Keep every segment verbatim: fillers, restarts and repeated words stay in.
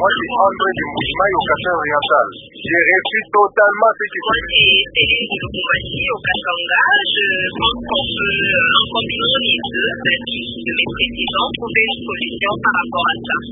moi je suis André du mouvement au Kasai oriental. J'ai reçu totalement ce qui Moi c'est Céline du Lubumbashi au Katanga. Je pense qu'on peut, en combinant les deux, de mes présidents, trouver une solution par rapport à ça.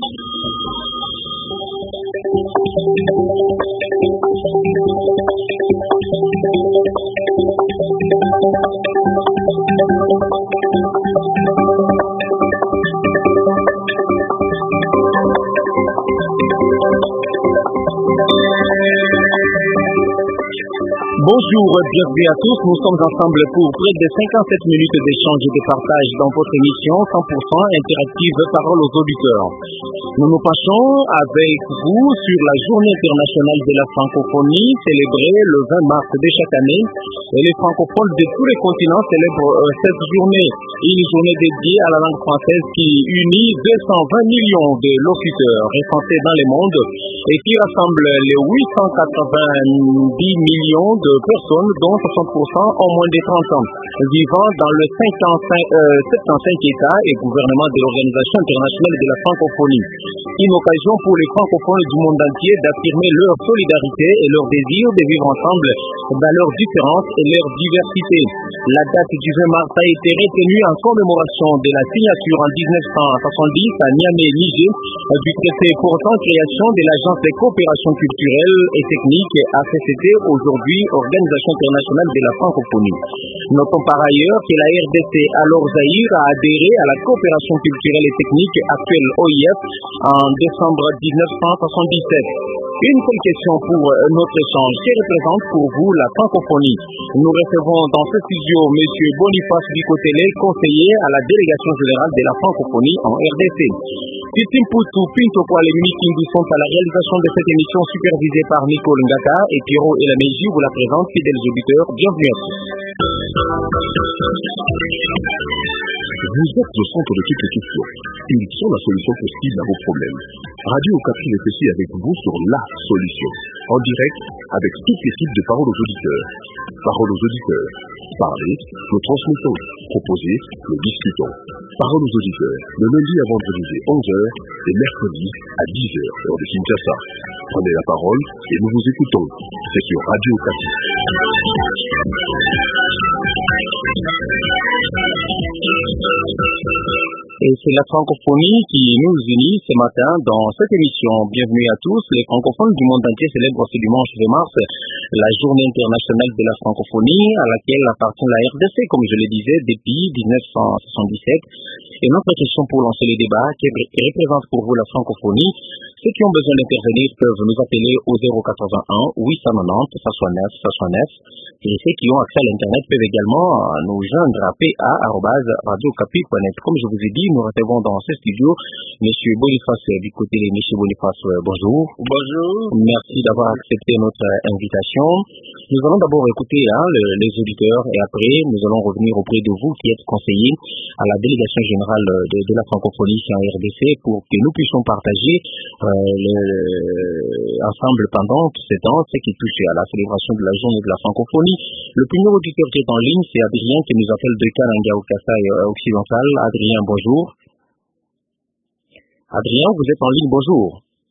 Bonjour, bienvenue à tous. Nous sommes ensemble pour près de cinquante-sept minutes d'échange et de partage dans votre émission cent pour cent interactive Parole aux auditeurs. Nous nous penchons avec vous sur la Journée internationale de la francophonie célébrée le vingt mars de chaque année. Et les francophones de tous les continents célèbrent euh, cette journée, une journée dédiée à la langue française qui unit deux cent vingt millions de locuteurs référencés dans le monde et qui rassemble les huit cent quatre-vingt-dix millions de personnes, dont soixante pour cent ont moins de trente ans, vivant dans le cinquante-cinq, euh, soixante-quinze États et gouvernements de l'Organisation internationale de la francophonie. Une occasion pour les francophones du monde entier d'affirmer leur solidarité et leur désir de vivre ensemble dans leurs différences et leur diversité. La date du vingt mars a été retenue en commémoration de la signature en dix-neuf cent soixante-dix à Niamey, Niger, du traité portant création de l'Agence de coopération culturelle et technique A C C T, aujourd'hui Organisation internationale de la francophonie. Notons par ailleurs que la R D C, alors Zaïre, a adhéré à la coopération culturelle et technique actuelle O I F en décembre dix-neuf cent soixante-dix-sept. Une seule question pour notre échange. Que représente pour vous la francophonie? Nous recevons dans ce studio M. Boniface Bicotele, conseiller à la délégation générale de la francophonie en R D C. Titim Poutou Pinto Kwale Mikindu sont à la réalisation de cette émission supervisée par Nicole Ngata et Pierrot et la Meiji vous la présente, fidèles auditeurs. Bienvenue à tous. Vous êtes le centre de toutes les questions. Ils sont la solution possible à vos problèmes. Radio Okapi réfléchit avec vous sur la solution. En direct, avec toute l'équipe de Parole aux auditeurs. Parole aux auditeurs. Parlez, nous transmettons. Proposez, nous discutons. Parole aux auditeurs. Le lundi à vendredi à onze heures et mercredi à dix heures, heure de Kinshasa. Prenez la parole et nous vous écoutons. C'est sur Radio Okapi. Et c'est la francophonie qui nous unit ce matin dans cette émission. Bienvenue à tous. Les francophones du monde entier célèbrent ce dimanche vingt mars la journée internationale de la francophonie à laquelle appartient la R D C, comme je le disais, depuis dix-neuf cent soixante-dix-sept. Et notre question pour lancer les débats, qui représente pour vous la francophonie, ceux qui ont besoin d'intervenir peuvent nous appeler au zéro quatre-vingt-un huit cent quatre-vingt-dix soixante-neuf soixante-neuf. Et ceux qui ont accès à l'Internet peuvent également nous joindre à p a arobase radio okapi point net. Comme je vous ai dit, nous recevons dans ce studio M. Boniface Bicotele. M. Boniface, bonjour. Bonjour. Merci d'avoir accepté notre invitation. Nous allons d'abord écouter hein, le, les auditeurs et après nous allons revenir auprès de vous qui êtes conseiller à la délégation générale de, de la francophonie ici en R D C pour que nous puissions partager euh, le, ensemble pendant tout ce temps ce qui touche à la célébration de la journée de la francophonie. Le premier auditeur qui est en ligne, c'est Adrien qui nous appelle de Kananga au Kasai occidental. Adrien, bonjour. Adrien, vous êtes en ligne, bonjour.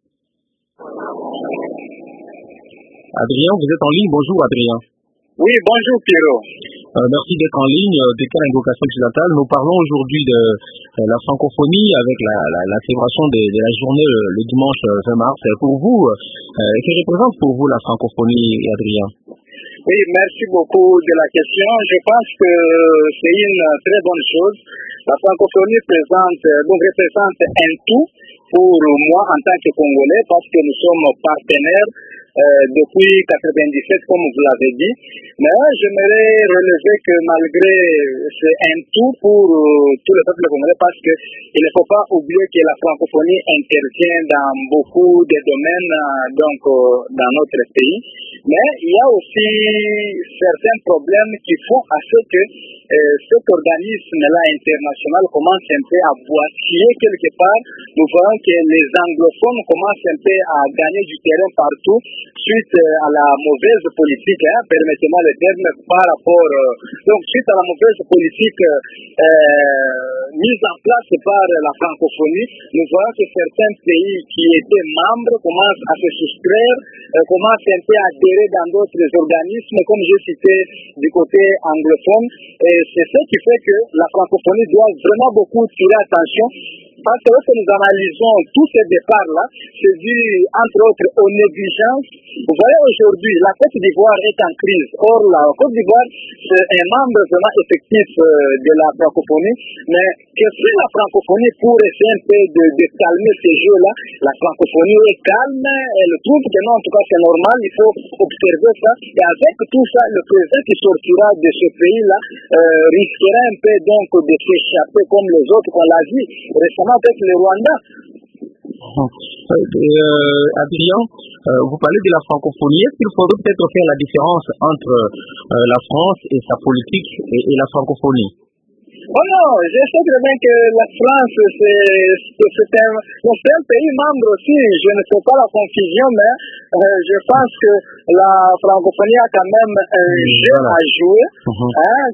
Adrien, vous êtes en ligne, bonjour Adrien. Oui, bonjour Pierrot. Euh, merci d'être en ligne de Kananga au Kasai occidental. Nous parlons aujourd'hui de euh, la francophonie avec la, la, la célébration de, de la journée le, le dimanche vingt mars. Pour vous, euh, que représente pour vous la francophonie, Adrien? Oui, merci beaucoup de la question. Je pense que c'est une très bonne chose. La francophonie présente, donc représente un tout pour moi en tant que Congolais parce que nous sommes partenaires euh, depuis quatre-vingt-dix-sept, comme vous l'avez dit. Mais j'aimerais relever que malgré c'est un tout pour euh, tout le peuple congolais parce que il ne faut pas oublier que la francophonie intervient dans beaucoup de domaines euh, donc euh, dans notre pays. Mais il y a aussi certains problèmes qui font à ce que euh, cet organisme-là international commence un peu à boitiller quelque part. Nous voyons que les anglophones commencent un peu à gagner du terrain partout suite à la mauvaise politique, hein, permettez-moi le terme, par rapport, euh, donc suite à la mauvaise politique euh, mise en place par la francophonie, nous voyons que certains pays qui étaient membres commencent à se soustraire, euh, commencent un peu à adhérer dans d'autres organismes, comme j'ai cité du côté anglophone, et c'est ce qui fait que la francophonie doit vraiment beaucoup tirer attention. Parce que lorsque nous analysons tous ces départs-là, c'est dû, entre autres, aux négligences. Vous voyez, aujourd'hui, la Côte d'Ivoire est en crise. Or, la Côte d'Ivoire, c'est un membre vraiment effectif euh, de la francophonie. Mais que fait la francophonie pour essayer un peu de, de calmer ces jeux-là? La francophonie est calme, elle trouve que non, en tout cas, c'est normal, il faut observer ça. Et avec tout ça, le président qui sortira de ce pays-là euh, risquera un peu donc de s'échapper comme les autres qu'on l'a vu récemment avec le Rwanda. Euh, Adrien, euh, vous parlez de la francophonie. Est-ce qu'il faudrait peut-être faire la différence entre euh, la France et sa politique et, et la francophonie? Oh non, je sais très bien que la France, c'est un, un pays membre aussi. Je ne fais pas la confusion, mais euh, je pense que la francophonie a quand même un jeu à jouer. Uh-huh. Hein?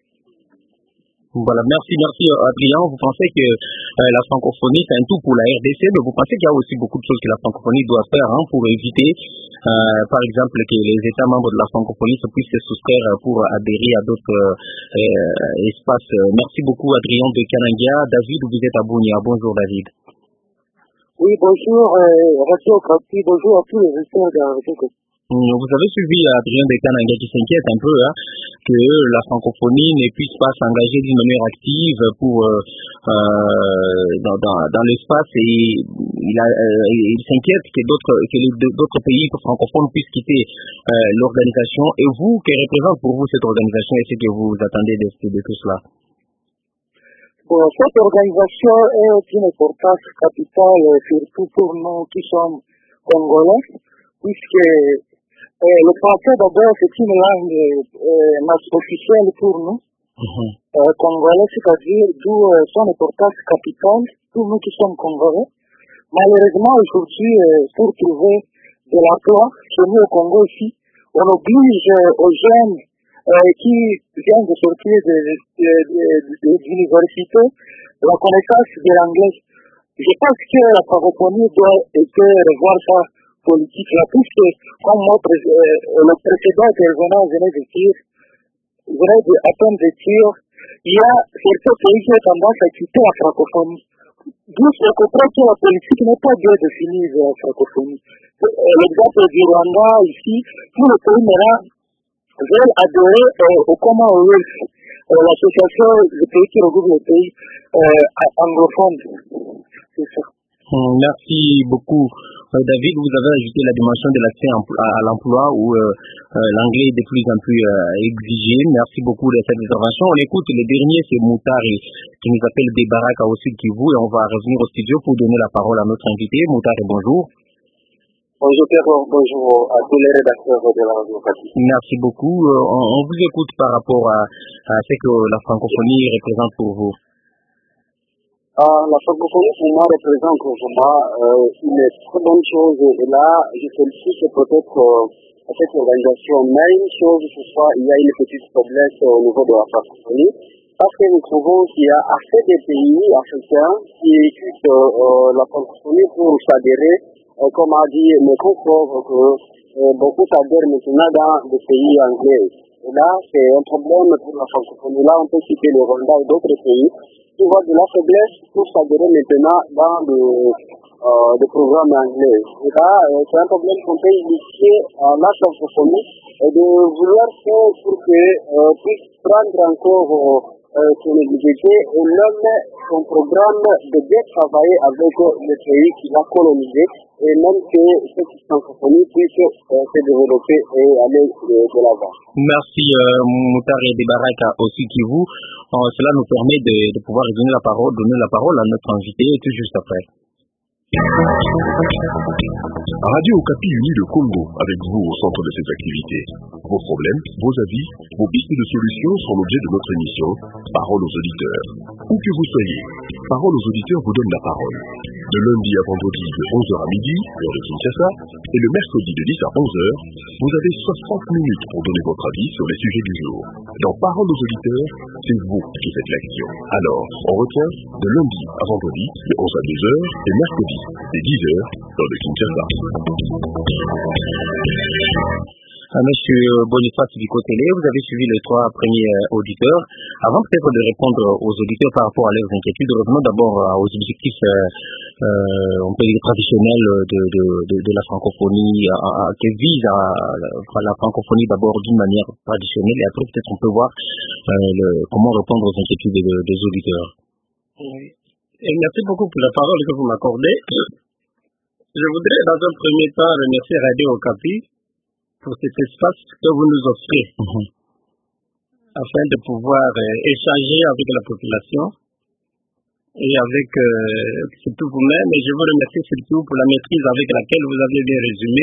Voilà, merci, merci Adrien. Vous pensez que euh, la francophonie c'est un tout pour la R D C, mais vous pensez qu'il y a aussi beaucoup de choses que la francophonie doit faire hein, pour éviter, euh, par exemple, que les États membres de la francophonie se puissent se soustraire pour adhérer à d'autres euh, espaces. Merci beaucoup Adrien de Kanangia. David, vous êtes à Bunia. Bonjour David. Oui, bonjour euh, Radio Okapi, bonjour à tous les auditeurs de Radio Okapi. Vous avez suivi Adrien de Kanangia qui s'inquiète un peu hein, que la francophonie ne puisse pas s'engager d'une manière active pour euh, euh, dans, dans, dans l'espace et il, a, euh, il s'inquiète que d'autres que les d'autres pays francophones puissent quitter euh, l'organisation. Et vous, que représente pour vous cette organisation et ce que vous attendez de, de tout cela? Bon, cette organisation est d'une importance capitale surtout pour nous qui sommes congolais, puisque Euh, le français d'abord c'est une langue euh, officielle pour nous, uh-huh. euh, congolais, c'est-à-dire d'où euh, son importance capitale pour nous qui sommes congolais. Malheureusement aujourd'hui, euh, pour trouver de l'emploi chez nous au Congo ici, on oblige euh, aux jeunes euh, qui viennent de sortir de, de, de, de, de l'université la connaissance de l'anglais. Je pense que la francophonie doit revoir ça politique là, puisque comme notre, euh, le précédent intervenant venait de dire, venait de, à peine de dire, il y a certains pays qui ont tendance à quitter la francophonie. D'où je comprends que la politique n'est pas bien définie de la francophonie. L'exemple du Rwanda ici, tous les pays maintenant veulent adhérer euh, au Commonwealth, euh, l'association des pays qui regroupe les pays euh, anglophones. C'est ça. Merci beaucoup. David, vous avez ajouté la dimension de l'accès à l'emploi où euh, euh, l'anglais est de plus en plus euh, exigé. Merci beaucoup de cette intervention. On écoute le dernier, c'est Moutari qui nous appelle des Baraka au Sud Kivu et on va revenir au studio pour donner la parole à notre invité. Moutari, bonjour. Bonjour Pierre, bonjour à tous les rédacteurs de la Radio Okapi. Merci beaucoup. Euh, on, on vous écoute par rapport à, à ce que la francophonie représente pour vous. Ah, la francophonie pour moi représente pour moi euh, une très bonne chose et là je félicite peut-être euh, cette organisation, mais une chose ce soit il y a une petite faiblesse au niveau de la francophonie parce que nous trouvons qu'il y a assez de pays africains qui écoutent euh, la francophonie pour s'adhérer, euh, comme a dit le confort que euh, beaucoup s'adhèrent maintenant dans des pays anglais. Et là c'est un problème pour la francophonie. Là on peut citer le Rwanda et d'autres pays qui voient de la faiblesse pour s'adhérer maintenant dans le, euh, le programme anglais. Et là, euh, c'est un problème qu'on peut initier à la francophonie et de vouloir faire pour que euh, puisse prendre encore euh, son liberté et même son programme de bien travailler avec les pays qui va coloniser et même que cette francophonie puisse euh, se développer et aller euh, de l'avant. Merci euh, Moutari Debaraka aussi qui vous. Euh, cela nous permet de, de pouvoir donner la parole, donner la parole à notre invité tout juste après. Radio Okapi unit le Congo avec vous au centre de ses activités. Vos problèmes, vos avis, vos pistes de solutions sont l'objet de notre émission Parole aux auditeurs. Où que vous soyez, Parole aux auditeurs vous donne la parole. De lundi à vendredi de onze heures à midi, heure de Kinshasa, et le mercredi de dix à onze heures, vous avez soixante minutes pour donner votre avis sur les sujets du jour. Dans Parole aux auditeurs, c'est vous qui faites l'action. Alors, on retient de lundi à vendredi de onze à douze heures et mercredi de dix heures, heure de Kinshasa. À Monsieur Boniface Bicotélé, vous avez suivi les trois premiers auditeurs. Avant peut-être de répondre aux auditeurs par rapport à leurs inquiétudes, revenons d'abord aux objectifs, euh, on peut dire traditionnels de, de, de, de la francophonie, à, à, qui vise à, à la francophonie d'abord d'une manière traditionnelle, et après peut-être on peut voir euh, le, comment répondre aux inquiétudes de, des auditeurs. Oui. Et merci beaucoup pour la parole que vous m'accordez. Je voudrais dans un premier temps remercier Radio Okapi pour cet espace que vous nous offrez, mmh. afin de pouvoir euh, échanger avec la population et avec euh, surtout vous-même. Et je vous remercie surtout pour la maîtrise avec laquelle vous avez bien résumé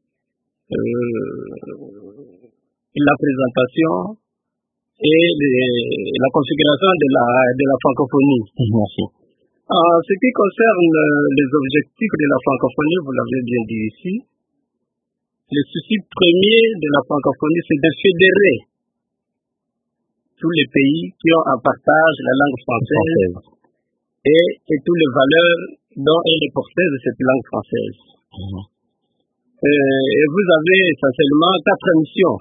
euh, la présentation et les, la configuration de la, de la francophonie. Merci. En ce qui concerne les objectifs de la francophonie, vous l'avez bien dit ici, le souci premier de la francophonie, c'est de fédérer tous les pays qui ont en partage la langue française et, et toutes les valeurs dont elle est porteuse de cette langue française. Mmh. Euh, et vous avez essentiellement quatre missions.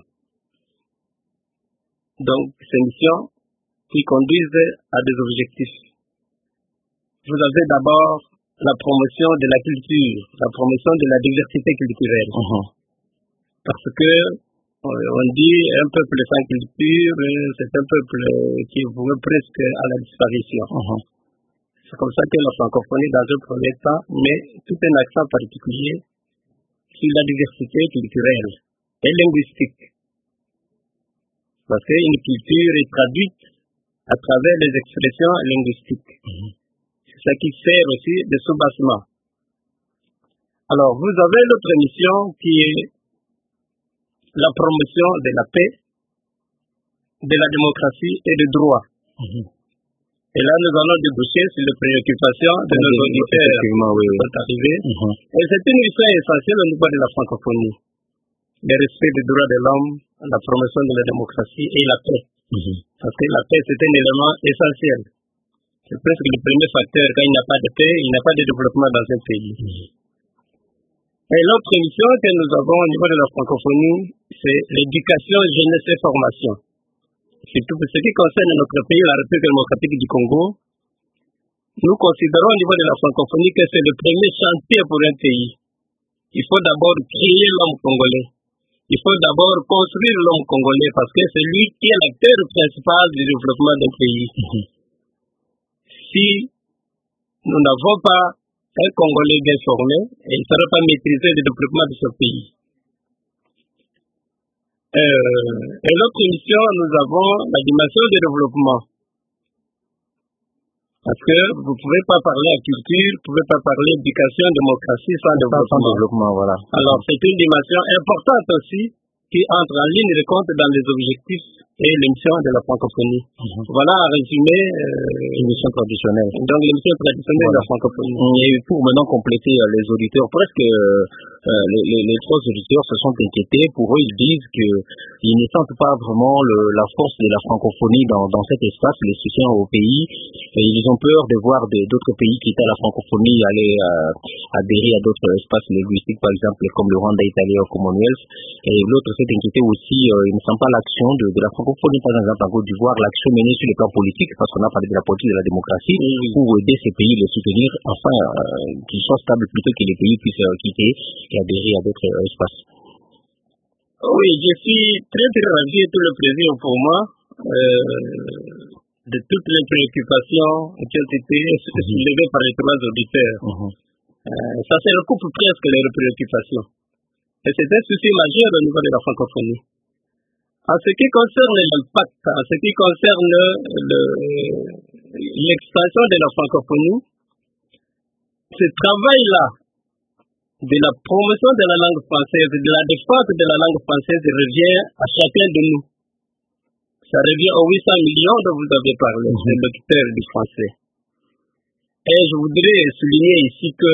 Donc, ces missions qui conduisent à des objectifs. Vous avez d'abord la promotion de la culture, la promotion de la diversité culturelle. Mmh. Parce que on dit un peuple sans culture, c'est un peuple qui est voué presque à la disparition. Uh-huh. C'est comme ça que la francophonie, dans un premier temps, met tout un accent particulier sur la diversité culturelle et linguistique. Parce qu'une culture est traduite à travers les expressions linguistiques. Uh-huh. C'est ça qui sert aussi de soubassement. Alors, vous avez l'autre mission qui est la promotion de la paix, de la démocratie et du droit. Mmh. Et là, nous allons déboucher sur les préoccupations de nos auditeurs qui oui. sont arrivés. Mmh. Et c'est une mission essentielle au niveau de la francophonie. Le respect des droits de l'homme, la promotion de la démocratie et la paix. Mmh. Parce que la paix, c'est un élément essentiel. C'est presque le premier facteur. Quand il n'y a pas de paix, il n'y a pas de développement dans un pays. Mmh. Et l'autre mission que nous avons au niveau de la francophonie, c'est l'éducation, jeunesse et formation. Surtout pour ce qui concerne notre pays, la République démocratique du Congo, nous considérons au niveau de la francophonie que c'est le premier chantier pour un pays. Il faut d'abord créer l'homme congolais. Il faut d'abord construire l'homme congolais parce que c'est lui qui est l'acteur principal du développement d'un pays. Mmh. Si nous n'avons pas un Congolais bien formé, et il ne saura pas maîtriser le développement de ce pays. Euh, et l'autre mission, nous avons la dimension du développement. Parce que vous ne pouvez pas parler à culture, vous ne pouvez pas parler éducation, démocratie sans développement. Sans développement, voilà. Alors, c'est une dimension importante aussi qui entre en ligne de compte dans les objectifs et l'émission de la francophonie. Mm-hmm. Voilà un résumé euh, l'émission traditionnelle. Donc l'émission traditionnelle voilà. de la francophonie. Et pour maintenant compléter euh, les auditeurs, presque euh, les, les, les trois auditeurs se sont inquiétés. Pour eux, ils disent qu'ils ne sentent pas vraiment le, la force de la francophonie dans, dans cet espace, les soutiens au pays. Et ils ont peur de voir d'autres pays qui étaient à la francophonie aller euh, adhérer à d'autres espaces linguistiques, par exemple comme le Rwanda est allé au Commonwealth. Et l'autre s'est inquiété aussi, euh, il ne sent pas l'action de, de la francophonie, par exemple en Côte d'Ivoire, l'action menée sur le plan politique, parce qu'on a parlé de la politique de la démocratie, mmh. pour aider ces pays, les soutenir, enfin, euh, qu'ils soient stables plutôt que les pays puissent euh, quitter et adhérer à d'autres euh, espaces. Oui, je suis très très ravi et tout le plaisir pour moi euh, de toutes les préoccupations qui ont été soulevées par les trois auditeurs. Mmh. Euh, ça se recoupe presque les préoccupations. Et c'est un souci majeur au niveau de la francophonie. En ce qui concerne l'impact, en ce qui concerne l'expansion de la francophonie, ce travail-là de la promotion de la langue française, de la défense de la langue française revient à chacun de nous. Ça revient aux huit cents millions dont vous avez parlé, mmh. des lecteurs du français. Et je voudrais souligner ici que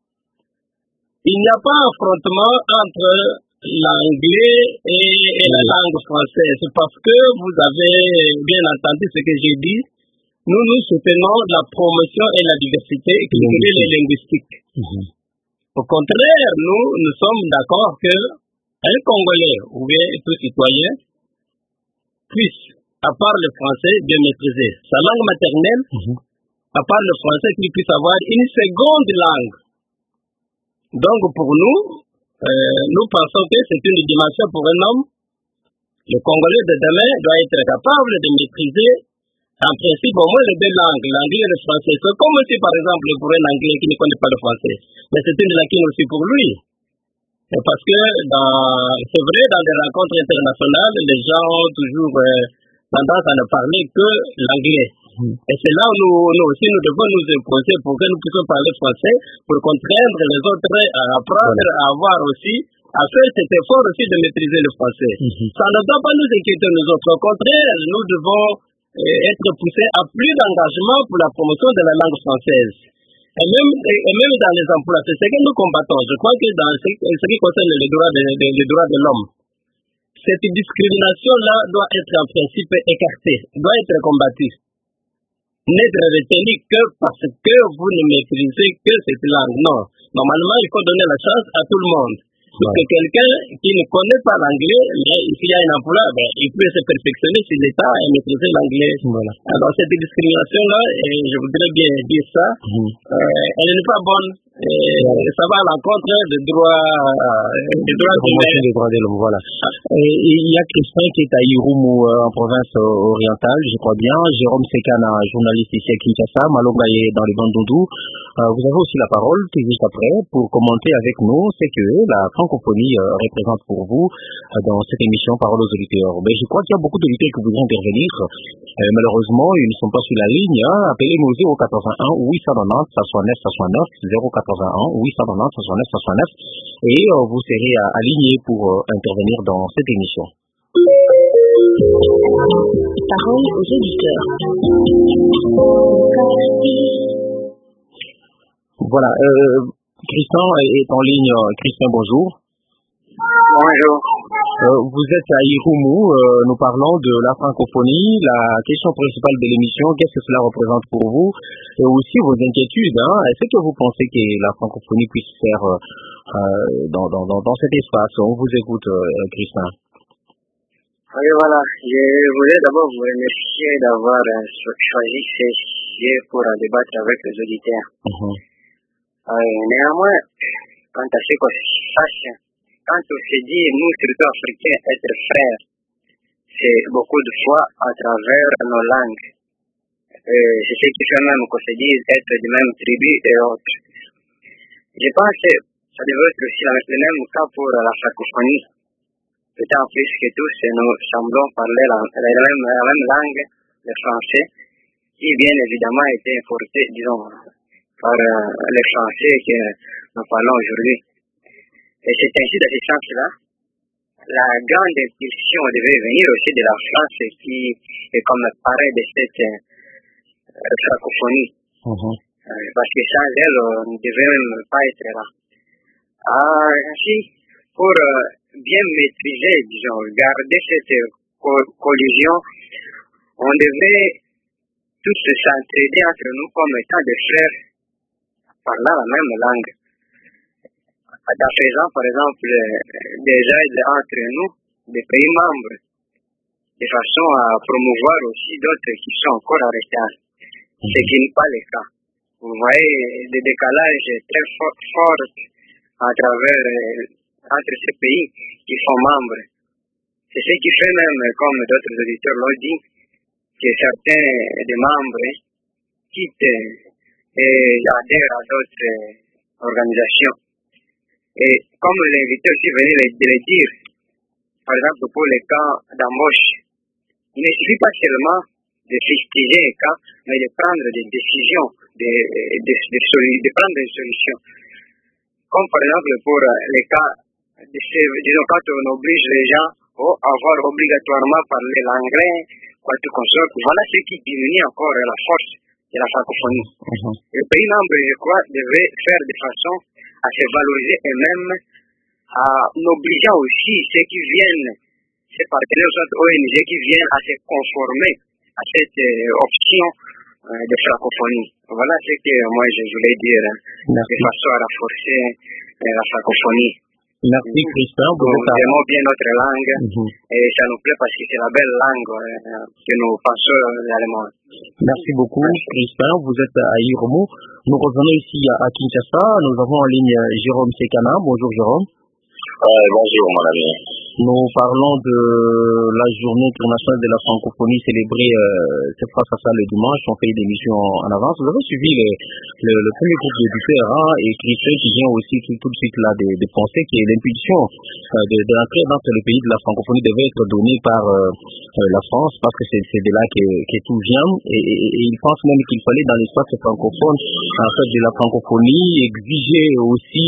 il n'y a pas affrontement entre l'anglais et, et la langue française, parce que vous avez bien entendu ce que j'ai dit. Nous, nous soutenons la promotion et la diversité culturelle et linguistique. Mmh. Au contraire, nous, nous sommes d'accord que un Congolais ou bien tout citoyen puisse, à part le français, bien maîtriser sa langue maternelle, mmh. à part le français, qu'il puisse avoir une seconde langue. Donc, pour nous, euh, nous pensons que c'est une dimension pour un homme. Le Congolais de demain doit être capable de maîtriser, en principe, au moins les deux langues, l'anglais et le français. C'est comme si, par exemple, pour un Anglais qui ne connaît pas le français. Mais c'est une lacune aussi pour lui. Et parce que, dans, c'est vrai, dans des rencontres internationales, les gens ont toujours euh, tendance à ne parler que l'anglais. Mmh. Et c'est là où nous, nous aussi, nous devons nous imposer pour que nous puissions parler français, pour contraindre les autres à apprendre, voilà. à avoir aussi, à faire cet effort aussi de maîtriser le français. Mmh. Ça ne doit pas nous inquiéter nous autres. Au contraire, nous devons euh, être poussés à plus d'engagement pour la promotion de la langue française. Et même, et même dans les emplois, c'est ce que nous combattons. Je crois que dans ce, ce qui concerne les droits de, de, les droits de l'homme, cette discrimination-là doit être en principe écartée, doit être combattue. N'être retenu que parce que vous ne maîtrisez que cette langue. Non. Normalement, il faut donner la chance à tout le monde. Parce que quelqu'un qui ne connaît pas l'anglais, mais s'il y a un emploi, ben, il peut se perfectionner si l'État a maîtrisé l'anglais. Voilà. Alors, cette discrimination-là, et je voudrais bien dire ça, mmh. euh, elle n'est pas bonne. Et ouais. Ça va à l'encontre des droits, euh, des droits humains. Des droits de l'homme, voilà. Et il y a Christin qui est à Irumu, euh, en province euh, orientale, je crois bien. Jérôme Sekana, journaliste ici à Kinshasa. Malonga est dans les Bandundu. Euh, vous avez aussi la parole, tout juste après, pour commenter avec nous ce que la francophonie euh, représente pour vous euh, dans cette émission Parole aux auditeurs. Mais je crois qu'il y a beaucoup d'auditeurs qui voudraient intervenir. Euh, malheureusement, ils ne sont pas sur la ligne. Hein. Appelez-nous zéro quatre-vingt-un huit cent quatre-vingt-dix soixante-neuf soixante-neuf, zéro quatre-vingt-un huit cent quatre-vingt-dix soixante-neuf soixante-neuf, et euh, vous serez euh, alignés pour euh, intervenir dans cette émission. Parole aux auditeurs. Voilà, euh, Christian est en ligne. Christian, bonjour. Bonjour. Euh, vous êtes à Irumu, euh, nous parlons de la francophonie, la question principale de l'émission, qu'est-ce que cela représente pour vous, et aussi vos inquiétudes. Hein. Est-ce que vous pensez que la francophonie puisse faire euh, dans, dans, dans, dans cet espace? On vous écoute, euh, Christian. Oui, voilà. Je voulais d'abord vous remercier d'avoir euh, choisi ces sujets pour euh, débattre avec les auditeurs. Uh-huh. Euh, néanmoins, quant à ce qu'on sache, quand on se dit, nous, surtout africains, être frères, c'est beaucoup de fois à travers nos langues. Euh, c'est ce qui fait même qu'on se dise être du même tribu et autres. Je pense que ça devrait être aussi le même cas pour la francophonie. D'autant plus que tous nous semblons parler la, la, même, la même langue, le français, qui bien évidemment a été importé, disons, par euh, les Français que nous parlons aujourd'hui. Et c'est ainsi, dans ce sens-là, la grande impulsion devait venir aussi de la France qui est comme parée de cette euh, francophonie. Uh-huh. Euh, parce que sans elle, on ne devait même pas être là. Ah, ainsi, pour euh, bien maîtriser, disons, garder cette co- collision, on devait tous s'entraider entre nous comme étant des frères parlant la même langue. À présent, par exemple, des aides entre nous, des pays membres, de façon à promouvoir aussi d'autres qui sont encore en retard, ce qui n'est pas le cas. Vous voyez des décalages très forts fort à travers, entre ces pays qui sont membres. C'est ce qui fait même, comme d'autres auditeurs l'ont dit, que certains des membres quittent et adhèrent à d'autres organisations. Et comme l'invité aussi venait de le dire, par exemple pour les cas d'embauche, il ne suffit pas seulement de fustiger un cas, mais de prendre des décisions de, de, de, de prendre des solutions. Comme par exemple pour les cas, de, disons quand on oblige les gens à avoir obligatoirement parler l'anglais, quoi tout comme ça, voilà ce qui diminue encore la force de la francophonie. Mm-hmm. Les pays membres, je crois, devraient faire de façon à se valoriser eux-mêmes, en obligeant aussi ceux qui viennent, ces partenaires O N G qui viennent à se conformer à cette euh, option euh, de francophonie. Voilà ce que moi je voulais dire, Merci. De façon à renforcer euh, la francophonie. Merci Christian. Nous aimons bien notre langue mm-hmm. et ça nous plaît parce que c'est la belle langue euh, que nous pensons l'allemand. Merci beaucoup Christian, vous êtes à Irumu. Nous revenons ici à Kinshasa, nous avons en ligne Jérôme Sekana. Bonjour Jérôme. Euh, bonjour mon ami. Nous parlons de la journée internationale de la francophonie célébrée euh, cette fois ça le dimanche. On fait des émissions en, en avance. Vous avez suivi le, le, le premier groupe d'éditeurs hein, et Christian qui vient aussi tout, tout de suite là de, de penser que l'impulsion euh, de, de l'entrée dans le pays de la francophonie devait être donnée par euh, euh, la France parce que c'est, c'est de là que, que tout vient et, et, et il pense même qu'il fallait dans l'espace francophone en fait de la francophonie exiger aussi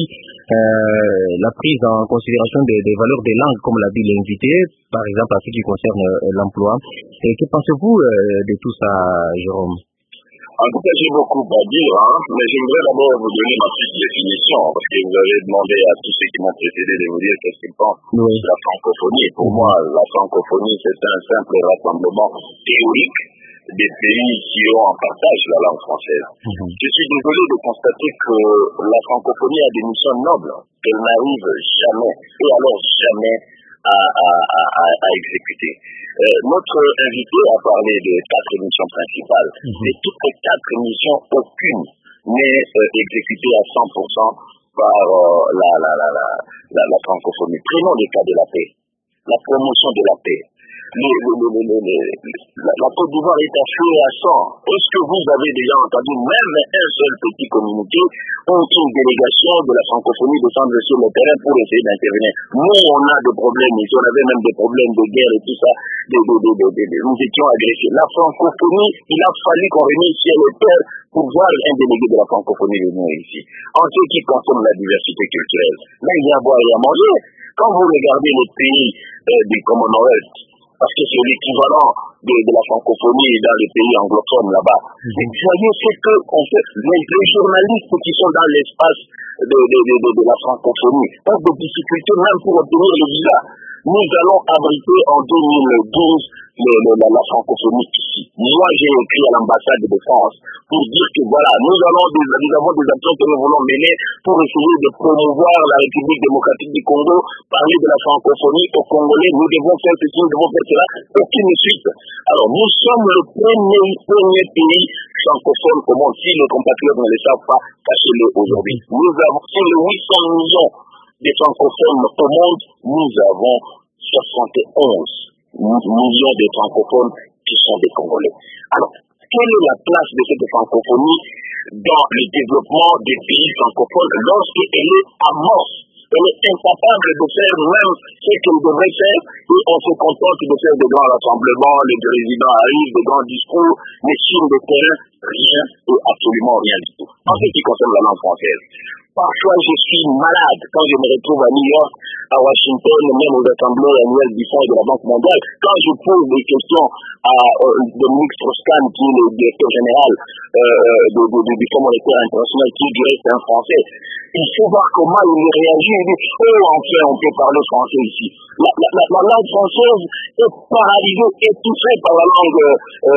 euh, la prise en considération des, des valeurs des langues comme l'a dit l'invité, par exemple à ce qui concerne euh, l'emploi. Et que pensez-vous euh, de tout ça, Jérôme? En tout cas, j'ai beaucoup à dire, hein, mais j'aimerais d'abord vous donner ma petite définition, parce que vous avez demandé à tous ceux qui m'ont précédé de vous dire qu'est-ce qu'ils pensent oui. de la francophonie. Pour moi, la francophonie, c'est un simple rassemblement théorique des pays qui ont en partage la langue française. Mm-hmm. Je suis désolé de constater que la francophonie a des missions nobles qu'elle n'arrive jamais, et alors jamais, à, à, à, à exécuter. Euh, notre invité a parlé de quatre missions principales. Mm-hmm. Et toutes les quatre missions, aucune n'est euh, exécutée à cent pour cent par euh, la, la, la, la, la, la francophonie. Prenons le cas de la paix, la promotion de la paix. Le, le, le, le, le, le, la, la Côte d'Ivoire est à feu et à sang. Est-ce que vous avez déjà entendu même un seul petit communiqué ou une délégation de la francophonie descendre sur le terrain pour essayer d'intervenir? Nous, on a des problèmes ici, on avait même des problèmes de guerre et tout ça, de, de, de, de, de, de, nous étions agressés. La francophonie, il a fallu qu'on remette ciel et terre pour voir un délégué de la francophonie venir ici. En ce qui concerne la diversité culturelle, là, il y a à boire et à manger. Quand vous regardez les pays euh, du Commonwealth, parce que c'est l'équivalent de, de la francophonie dans les pays anglophones là-bas. Et voyez ce que on fait, les, les journalistes qui sont dans l'espace de, de, de, de, de la francophonie ont des difficultés même pour obtenir le visa. Nous allons abriter en deux mille douze le, le, la, la francophonie ici. Moi, j'ai écrit à l'ambassade de France pour dire que voilà, nous, allons des, nous avons des actions que nous voulons mener pour essayer de promouvoir la République démocratique du Congo, parler de la francophonie aux Congolais, nous devons faire ceci, nous devons faire cela, aucune suite. Alors, nous sommes le premier, premier pays francophone au monde. Si nos compatriotes ne le savent pas, sachez-le aujourd'hui. Nous avons, sur les huit cents millions des francophones au monde, nous avons soixante et onze millions de francophones qui sont des Congolais. Alors, quelle est la place de cette francophonie dans le développement des pays francophones lorsqu'elle est amorce? Elle est incapable de faire même ce qu'elle devrait faire et on se contente de faire de grands rassemblements, les présidents arrivent, de grands discours, mais sur le terrain, rien ou absolument rien du tout. En ce qui concerne la langue française, parfois je suis malade quand je me retrouve à New York, à Washington, même aux assemblées annuelles du Fonds et de la Banque mondiale, quand je pose des questions à euh, Dominique Strauss-Kahn, qui est le directeur général euh, de, de, de, du Fonds monétaire international, qui est du reste un Français, il faut voir comment il réagit. Il dit, oh, enfin, on peut parler français ici. La, la, la, la langue française est paralysée, étouffée par la langue euh,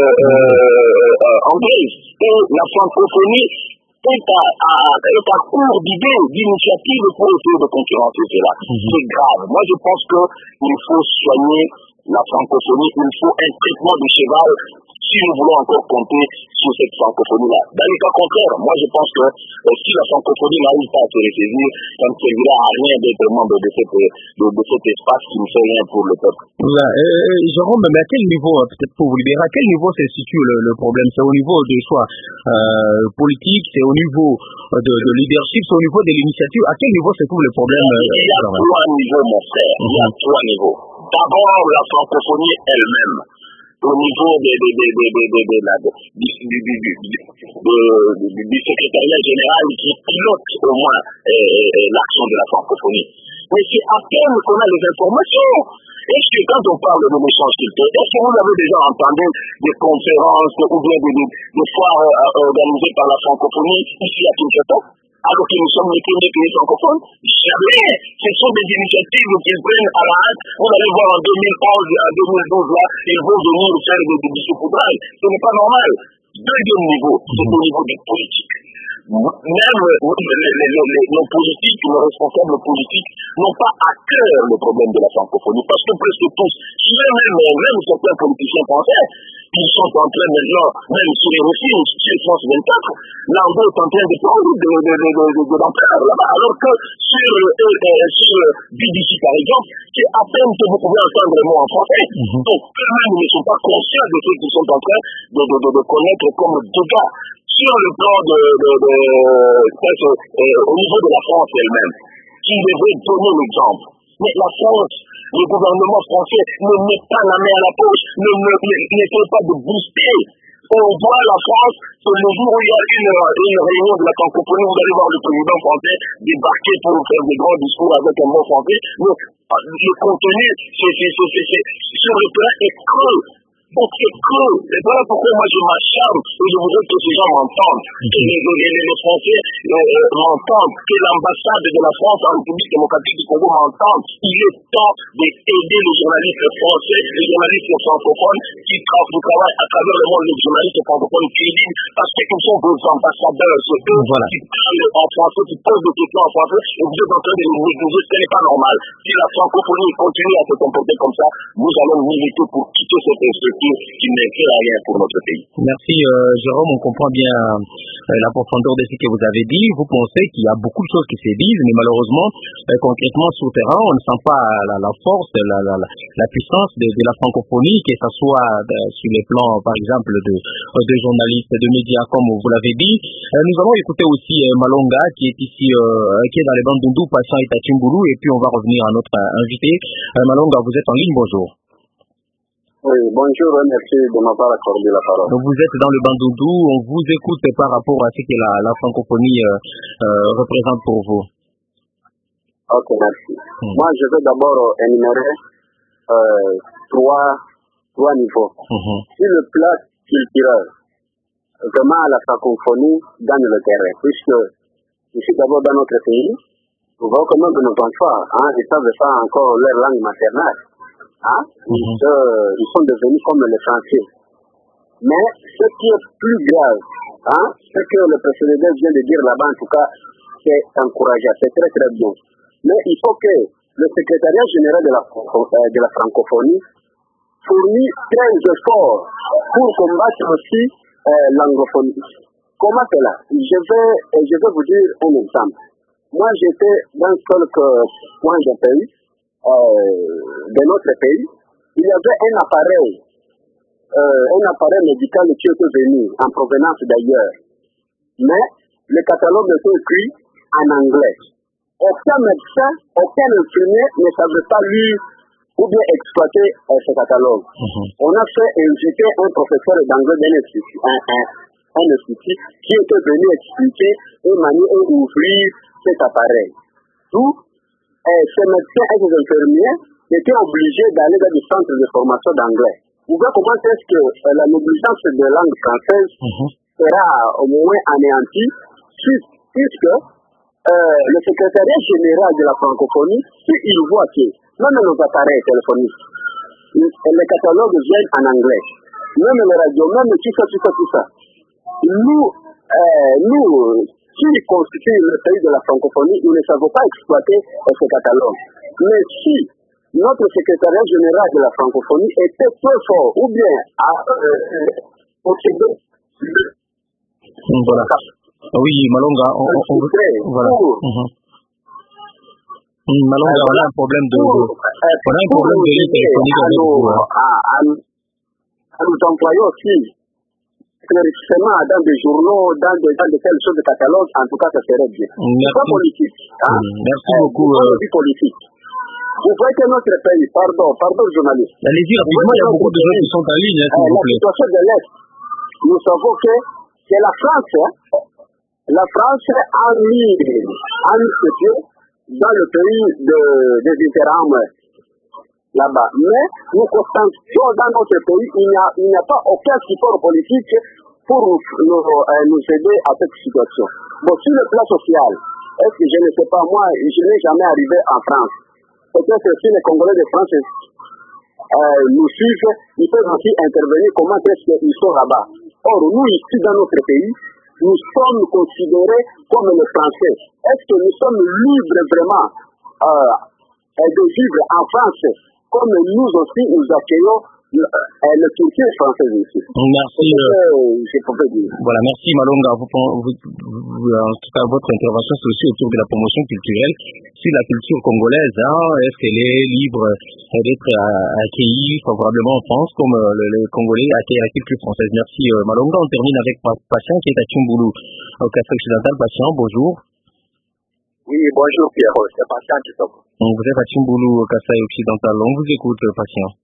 euh, euh, anglaise. Et la francophonie est à, à, est à court d'idées, d'initiatives pour essayer de concurrencer cela. Mm-hmm. C'est grave. Moi, je pense qu'il faut soigner la francophonie, il faut un traitement de cheval si nous voulons encore compter sur cette francophonie-là. Dans le cas contraire, moi je pense que euh, si la francophonie n'arrive pas à se ressaisir, ça ne servira à rien d'être membre de, cette, de, de cet espace qui ne fait rien pour le peuple. Là, euh, Jérôme, mais à quel niveau, peut-être pour vous libérer, à quel niveau se situe le, le problème? C'est au niveau des choix euh, politiques, c'est au niveau de, de leadership, c'est au niveau de l'initiative. À quel niveau se trouve le problème? Il y a euh, trois niveaux, mon frère. Mm-hmm. Il y a trois niveaux. D'abord, la francophonie elle-même. au niveau des, des, des, des, des, des, des, la, du, du, du, du, du, du, du secrétariat général qui pilote au moins euh, euh, l'action de la francophonie. Mais c'est à peine qu'on a les informations. Est-ce que quand on parle de l'échange culturel, est-ce que vous avez déjà entendu des conférences ou bien des, des, des foires euh, organisées par la francophonie ici à Kinshasa, alors que nous sommes les premiers pays francophones? Jamais. Ce sont des initiatives qu'ils prennent à la hâte. On allait voir en deux mille onze, à deux mille douze, là, ils vont venir faire des, des saupoudrages. Ce n'est pas normal. Deuxième niveau, c'est au niveau des politiques. Même les, les, les, nos politiques, nos responsables politiques n'ont pas à cœur le problème de la francophonie, parce que presque tous, même, même certains politiciens français, ils sont en train maintenant, même sur les refus, sur France vingt-quatre, l'anglais est en train de prendre de, de, de, de, de, de l'ampleur là-bas, alors que sur, euh, sur B B C par exemple, c'est à peine que vous pouvez entendre le mot en français. Mm-hmm. Donc, eux-mêmes ne sont pas conscients de ce qu'ils sont en train de, de, de, de connaître comme dégâts. Sur le plan de, de, de, de euh, au niveau de la France elle-même, qui devrait donner l'exemple. Mais la France, le gouvernement français ne met pas la main à la poche, ne n'essaie pas de booster. On voit la France, c'est le jour où il y a une, une réunion de la francophonie, vous allez voir le président français débarquer pour faire des grands discours avec un mot français. Mais le contenu, c'est, c'est, c'est, c'est, sur le plan est creux. Donc c'est creux. Et voilà pourquoi moi je m'acharne et je voudrais que ces gens m'entendent. Que les, les, les Français euh, euh, m'entendent, que l'ambassade de la France en République démocratique du Congo m'entende. Il est temps d'aider les journalistes français, les journalistes francophones qui travaillent à travers le monde, les journalistes francophones crédibles, parce qu'ils sont vos ambassadeurs. C'est eux voilà. qui parlent en français, qui posent des questions en français, et vous êtes en train de les négliger. Ce n'est pas normal. Si la francophonie continue à se comporter comme ça, nous allons militer pour quitter cette structure qui n'est que rien pour notre pays. Merci euh, Jérôme, on comprend bien euh, la profondeur de ce que vous avez dit. Vous pensez qu'il y a beaucoup de choses qui se disent, mais malheureusement, euh, concrètement sur le terrain, on ne sent pas la, la force, la, la, la puissance de, de la francophonie, que ce soit de, sur les plans, par exemple, de, de journalistes, de médias, comme vous l'avez dit. Euh, nous allons écouter aussi euh, Malonga, qui est ici, euh, qui est dans les Bandundu, passant à Itachimbulu, et puis on va revenir à notre euh, invité. Euh, Malonga, vous êtes en ligne, bonjour. Oui, bonjour, merci de m'avoir accordé la parole. Donc vous êtes dans le Bandundu, on vous écoute par rapport à ce que la, la francophonie euh, euh, représente pour vous. Ok, merci. Hmm. Moi, je vais d'abord énumérer euh, trois, trois niveaux. Hmm. Sur le plan culturel, vraiment la francophonie gagne le terrain, puisque ici d'abord dans notre pays, nous voyons comment de nos enfants, hein, ils ne savent pas encore leur langue maternelle. Hein? Mm-hmm. ils, euh, ils sont devenus comme les Français. Mais ce qui est plus grave, hein, ce que le président vient de dire là-bas, en tout cas, c'est encourageant, c'est très très bien. Mais il faut que le secrétariat général de la, de la francophonie fournisse très efforts pour combattre aussi euh, l'anglophonie. Comment cela? Je vais, je vais vous dire un exemple. Moi, j'étais dans quelques points de pays. Euh, de notre pays, il y avait un appareil, euh, un appareil médical qui était venu en provenance d'ailleurs. Mais le catalogue était écrit en anglais. Aucun médecin, aucun infirmier ne savait pas lire ou bien exploiter euh, ce catalogue. Mm-hmm. On a fait inviter un professeur d'anglais d'un institut, un, un, un institut qui était venu expliquer une manière d'ouvrir cet appareil. D'où Et ces médecins et ces infirmiers étaient obligés d'aller dans des centres de formation d'anglais. Vous voyez comment est-ce que euh, la négligence de langue française mm-hmm. sera au moins anéantie, puisque euh, le secrétariat général de la francophonie, s'il voit que même nos appareils téléphoniques, les catalogues viennent en anglais, même les radios, même tout ça, tout ça, tout ça. Nous, euh, nous, qui constitue le pays de la francophonie, nous ne savons pas exploiter euh, ce catalogue. Mais si notre secrétariat général de la francophonie était très fort, ou bien à posséder euh, voilà. Oui, Malonga, on, on, on, voilà. Pour, mm-hmm. Malonga, euh, voilà un problème de, de euh, voilà un problème de ligne téléphonique avec vous. À, à, à nous employés aussi. Éclaircissement dans des journaux, dans des, dans de telles choses de catalogue, en tout cas, ça serait bien. Merci. C'est pas politique. Hein? Merci euh, beaucoup. C'est pas euh... politique. Vous voyez que notre pays, pardon, pardon journaliste. Allez-y, rapidement, il y a beaucoup de gens qui sont en ligne, hein, s'il euh, vous la plaît. situation de l'Est, nous savons que c'est la France, hein. La France a mis, a mis ce pied dans le pays de, des Interarmes là-bas. Mais nous constatons dans notre pays, il n'y a, il n'y a pas aucun support politique pour nous, nous, euh, nous aider à cette situation. Bon, sur le plan social, est-ce que je ne sais pas, moi, je n'ai jamais arrivé en France. Peut-être que si les Congolais de France euh, nous suivent, ils peuvent aussi intervenir comment est-ce qu'ils sont là-bas. Or, nous, ici, dans notre pays, nous sommes considérés comme les Français. Est-ce que nous sommes libres vraiment euh, de vivre en France comme nous aussi nous accueillons le, euh, le Turquie français ici? Merci. Euh, je pouvais dire. Voilà, merci Malonga. Vous, vous, vous, en tout cas, votre intervention, c'est aussi autour de la promotion culturelle sur la culture congolaise. Hein. Est-ce qu'elle est libre d'être accueillie favorablement en France comme euh, le, le Congolais accueille la culture française? Merci euh, Malonga. On termine avec Patient qui est à Tchoumbulu, au Café Occidental. Patient, bonjour. Oui, bonjour Pierre, c'est Patient qui s'en va. Vous êtes à Tchoumbulu, au Café Occidental. On vous écoute, Patient.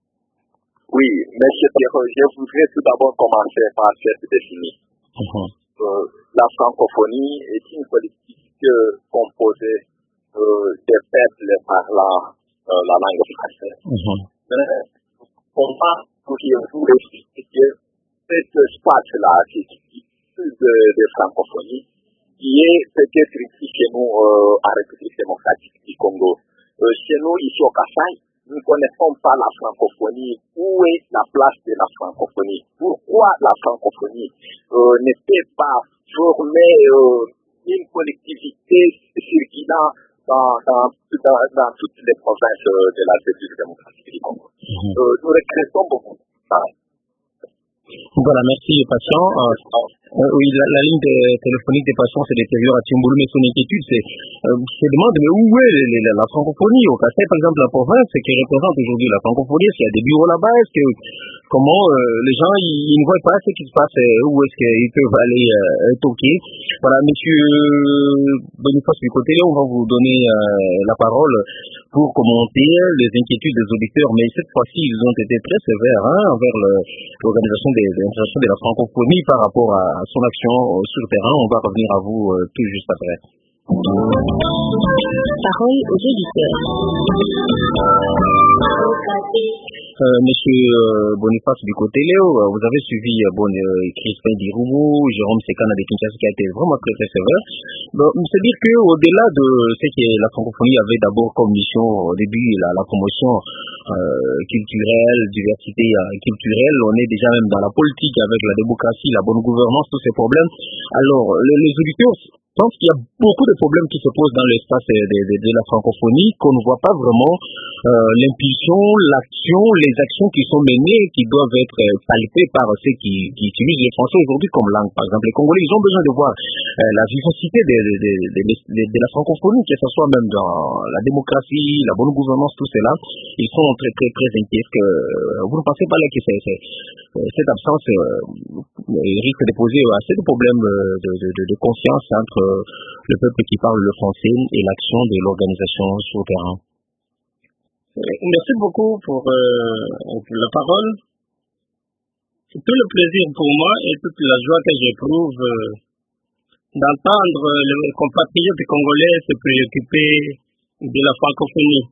Oui, monsieur Pierre, je voudrais tout d'abord commencer par cette définition. Uh-huh. Euh, la francophonie est une politique composée euh, des peuples parlant euh, la langue française. Uh-huh. Mais comment pourriez-vous expliquer cet espace-là qui est de, de francophonie, qui est peut-être ici chez nous euh, en République démocratique du Congo? Euh, chez nous, ici au Kassai, nous ne connaissons pas la francophonie. Où est la place de la francophonie? Pourquoi la francophonie euh, ne peut pas former euh, une collectivité circulant dans, dans, dans, dans toutes les provinces de la République démocratique du Congo? Mm-hmm. euh, Nous regrettons beaucoup ça. Voilà, merci Patient. Euh, euh, oui, la, la ligne de, téléphonique des patients c'est détériore à Tchoumbulu, mais son inquiétude c'est euh, se demande mais où est les, les, la francophonie au Kassai, par exemple, la province qui représente aujourd'hui la francophonie, est-ce qu'il y a des bureaux là-bas, est-ce que comment euh, les gens ils, ils ne voient pas ce qui se passe, euh, où est-ce qu'ils peuvent aller euh, toquer. Voilà, monsieur Boniface du côté, on va vous donner euh, la parole pour commenter les inquiétudes des auditeurs, mais cette fois-ci ils ont été très sévères hein, envers le, l'organisation des, des de la francophonie par rapport à son action euh, sur le terrain. On va revenir à vous euh, tout juste après. Parole aux auditeurs. Euh, monsieur euh, Boniface du côté Léo, euh, vous avez suivi euh, bon, euh, Crispin Diroubou, Jérôme Sekana de Kinshasa qui a été vraiment très très sévère. Bon, c'est dire qu'au-delà de ce que la francophonie avait d'abord comme mission au début, la, la promotion euh, culturelle, diversité euh, culturelle, on est déjà même dans la politique avec la démocratie, la bonne gouvernance, tous ces problèmes. Alors, les, les auditeurs je pense qu'il y a beaucoup de problèmes qui se posent dans l'espace de, de, de la francophonie, qu'on ne voit pas vraiment euh, l'impulsion, l'action, les actions qui sont menées, qui doivent être palpées par ceux qui, qui utilisent les français aujourd'hui comme langue. Par exemple, les Congolais, ils ont besoin de voir euh, la vivacité de, de, de, de, de, de la francophonie, que ce soit même dans la démocratie, la bonne gouvernance, tout cela. Ils sont très très très inquiets. Que, euh, vous ne pensez pas là que c'est, c'est, cette absence euh, risque de poser assez de problèmes de, de, de, de conscience entre le peuple qui parle le français et l'action de l'organisation sur le terrain. Merci beaucoup pour, euh, pour la parole. C'est tout le plaisir pour moi et toute la joie que j'éprouve euh, d'entendre les compatriotes congolais se préoccuper de la francophonie.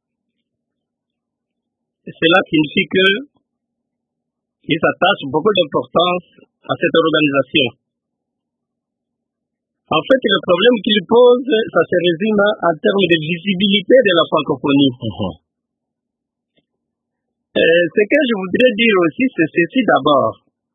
Cela signifie que ils attachent beaucoup d'importance à cette organisation. En fait, le problème qu'il pose, ça se résume en termes de visibilité de la francophonie. Uh-huh. euh, ce que je voudrais dire aussi, c'est ceci d'abord.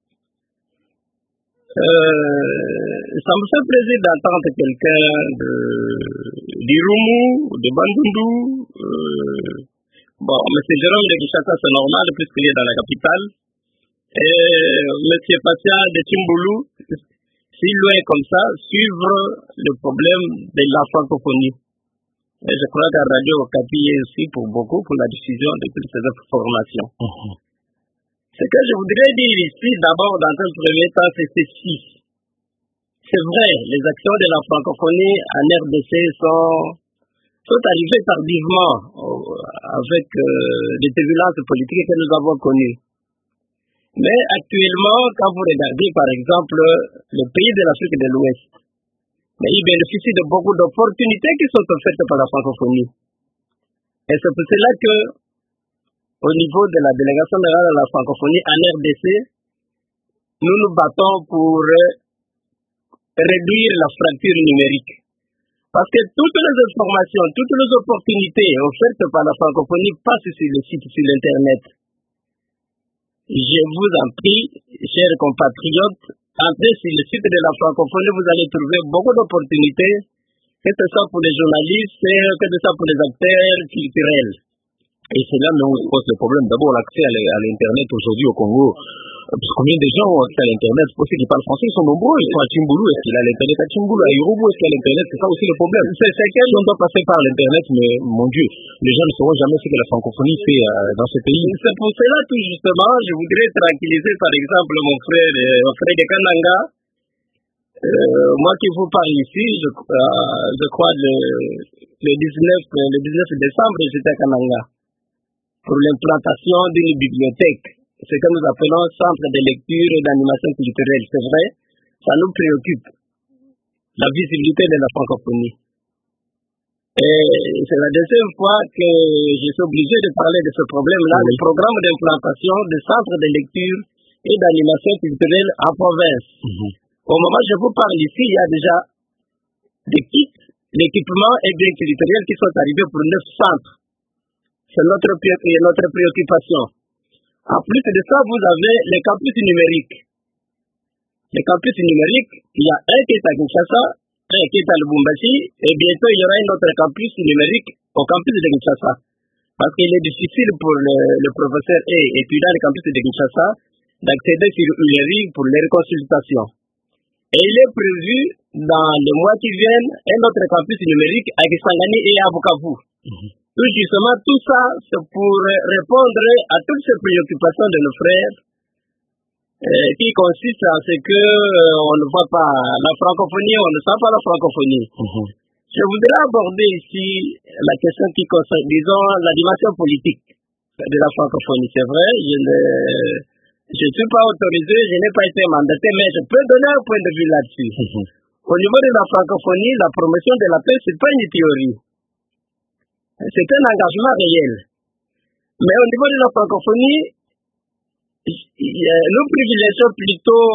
Euh, ça me fait plaisir d'entendre quelqu'un de d'Irumu, de Bandundu. Euh, bon, M. Jérôme de Kinshasa, c'est normal, puisqu'il est dans la capitale. Et M. Patient de Tchoumbulu, si loin comme ça, suivre le problème de la francophonie. Et je crois que la radio Okapi est aussi pour beaucoup pour la diffusion de toutes ces informations. Uh-huh. Ce que je voudrais dire ici, d'abord, dans un premier temps, c'est ceci. C'est vrai, les actions de la francophonie en R D C sont sont arrivés tardivement avec euh, des turbulences politiques que nous avons connues. Mais actuellement, quand vous regardez par exemple le pays de l'Afrique de l'Ouest, mais ils bénéficient de beaucoup d'opportunités qui sont offertes par la francophonie. Et c'est pour cela que, au niveau de la délégation générale de la francophonie en R D C, nous nous battons pour réduire la fracture numérique. Parce que toutes les informations, toutes les opportunités offertes par la francophonie passent sur le site, sur l'Internet. Je vous en prie, chers compatriotes, entrez sur le site de la francophonie, vous allez trouver beaucoup d'opportunités, que ce soit pour les journalistes, que ce soit pour les acteurs culturels. Et c'est là où on pose le problème. D'abord, l'accès à l'Internet aujourd'hui au Congo. Combien de gens ont accès à l'Internet? Pour ceux qui parlent français, ils sont nombreux. Ils sont à Tchimboulou. Est-ce qu'il a l'Internet à Tchimboulou? À Irubu, est-ce qu'il a l'Internet? C'est ça aussi le problème. C'est que si on doit passer par l'Internet, mais mon Dieu, les gens ne sauront jamais ce que la francophonie fait euh, dans ce pays. C'est pour cela, tout justement, je voudrais tranquilliser, par exemple, mon frère, euh, mon frère de Kananga. Euh, moi qui vous parle ici, je, euh, je crois le, le, dix-neuf, le dix-neuf décembre, j'étais à Kananga pour l'implantation d'une bibliothèque, ce que nous appelons centre de lecture et d'animation culturelle. C'est vrai, ça nous préoccupe, la visibilité de la francophonie. Et c'est la deuxième fois que je suis obligé de parler de ce problème-là, oui. Le programme d'implantation des centres de lecture et d'animation culturelle en province. Mm-hmm. Au moment où je vous parle ici, il y a déjà des kits, l'équipement et des culturels qui sont arrivés pour neuf centres. C'est notre, notre préoccupation. En plus de ça, vous avez les campus numériques. Les campus numériques, il y a un qui est à Kinshasa, un qui est à Lubumbashi, et bientôt il y aura un autre campus numérique au campus de Kinshasa. Parce qu'il est difficile pour le, le professeur et étudiant du campus de Kinshasa d'accéder sur Ulleri pour les consultations. Et il est prévu dans les mois qui viennent un autre campus numérique à Kisangani et à Bukavu. Mm-hmm. Tout justement, tout ça, c'est pour répondre à toutes ces préoccupations de nos frères euh, qui consistent à ce que euh, on ne voit pas la francophonie, on ne sent pas la francophonie. Mm-hmm. Je voudrais aborder ici la question qui concerne, disons, la dimension politique de la francophonie. C'est vrai, je ne je suis pas autorisé, je n'ai pas été mandaté, mais je peux donner un point de vue là-dessus. Mm-hmm. Au niveau de la francophonie, la promotion de la paix, c'est pas une théorie. C'est un engagement réel. Mais au niveau de la francophonie, nous privilégions plutôt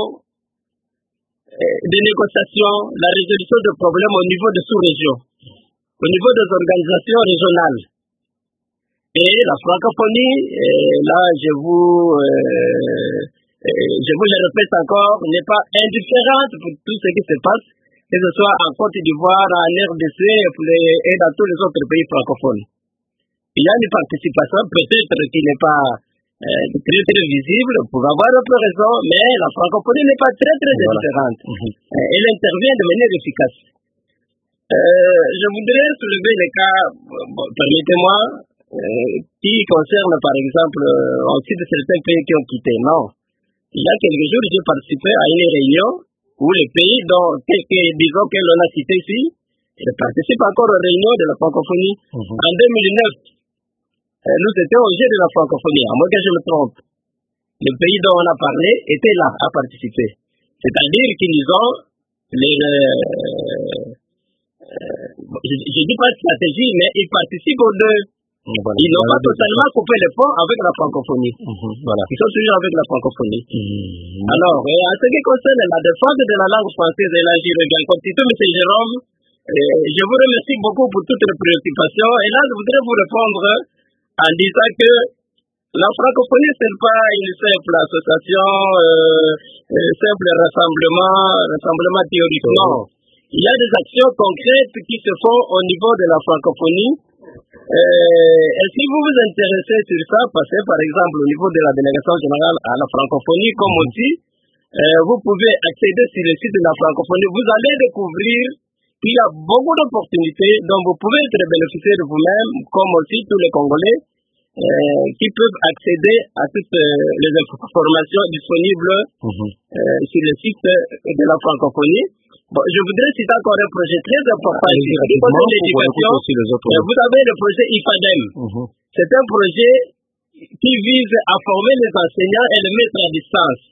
des négociations, la résolution de problèmes au niveau des sous-régions, au niveau des organisations régionales. Et la francophonie, là je vous, euh, je vous le répète encore, n'est pas indifférente pour tout ce qui se passe, que ce soit en Côte d'Ivoire, en R D C et dans tous les autres pays francophones. Il y a une participation, peut-être qui n'est pas euh, très très visible, pour avoir un peu raison, mais la francophonie n'est pas très très voilà. Différente. Mm-hmm. Elle intervient de manière efficace. Euh, je voudrais soulever les cas, bon, permettez-moi, euh, qui concernent par exemple, euh, aussi de certains pays qui ont quitté. Non. Il y a quelques jours, j'ai participé à une réunion où les pays dont, disons que l'on a cité ici, ils participent encore aux réunions de la francophonie. Mm-hmm. En deux mille neuf, euh, nous étions au jeu de la francophonie, à moins que je me trompe. Les pays dont on a parlé étaient là à participer. C'est-à-dire qu'ils ont les... Euh, euh, je ne dis pas stratégie, mais ils participent aux deux. Voilà. Ils n'ont pas totalement coupé les ponts avec la francophonie. Mm-hmm. Voilà. Ils sont toujours avec la francophonie. Mm-hmm. Alors, euh, en ce qui concerne la défense de la langue française et la Girondine, comme dit M. Jérôme, euh, je vous remercie beaucoup pour toutes les préoccupations. Et là, je voudrais vous répondre en disant que la francophonie, ce n'est pas une simple association, euh, un simple rassemblement, rassemblement théorique. Non. Il y a des actions concrètes qui se font au niveau de la francophonie. Euh, et si vous vous intéressez sur ça, passez par exemple au niveau de la délégation générale à la francophonie, comme aussi, euh, vous pouvez accéder sur le site de la francophonie. Vous allez découvrir qu'il y a beaucoup d'opportunités dont vous pouvez être bénéficier de vous-même, comme aussi tous les Congolais, euh, qui peuvent accéder à toutes euh, les informations disponibles mmh. euh, sur le site de la francophonie. Bon, je voudrais citer encore un projet très important ici. Vous avez le projet I F A D E M. Uh-huh. C'est un projet qui vise à former les enseignants et les mettre à distance.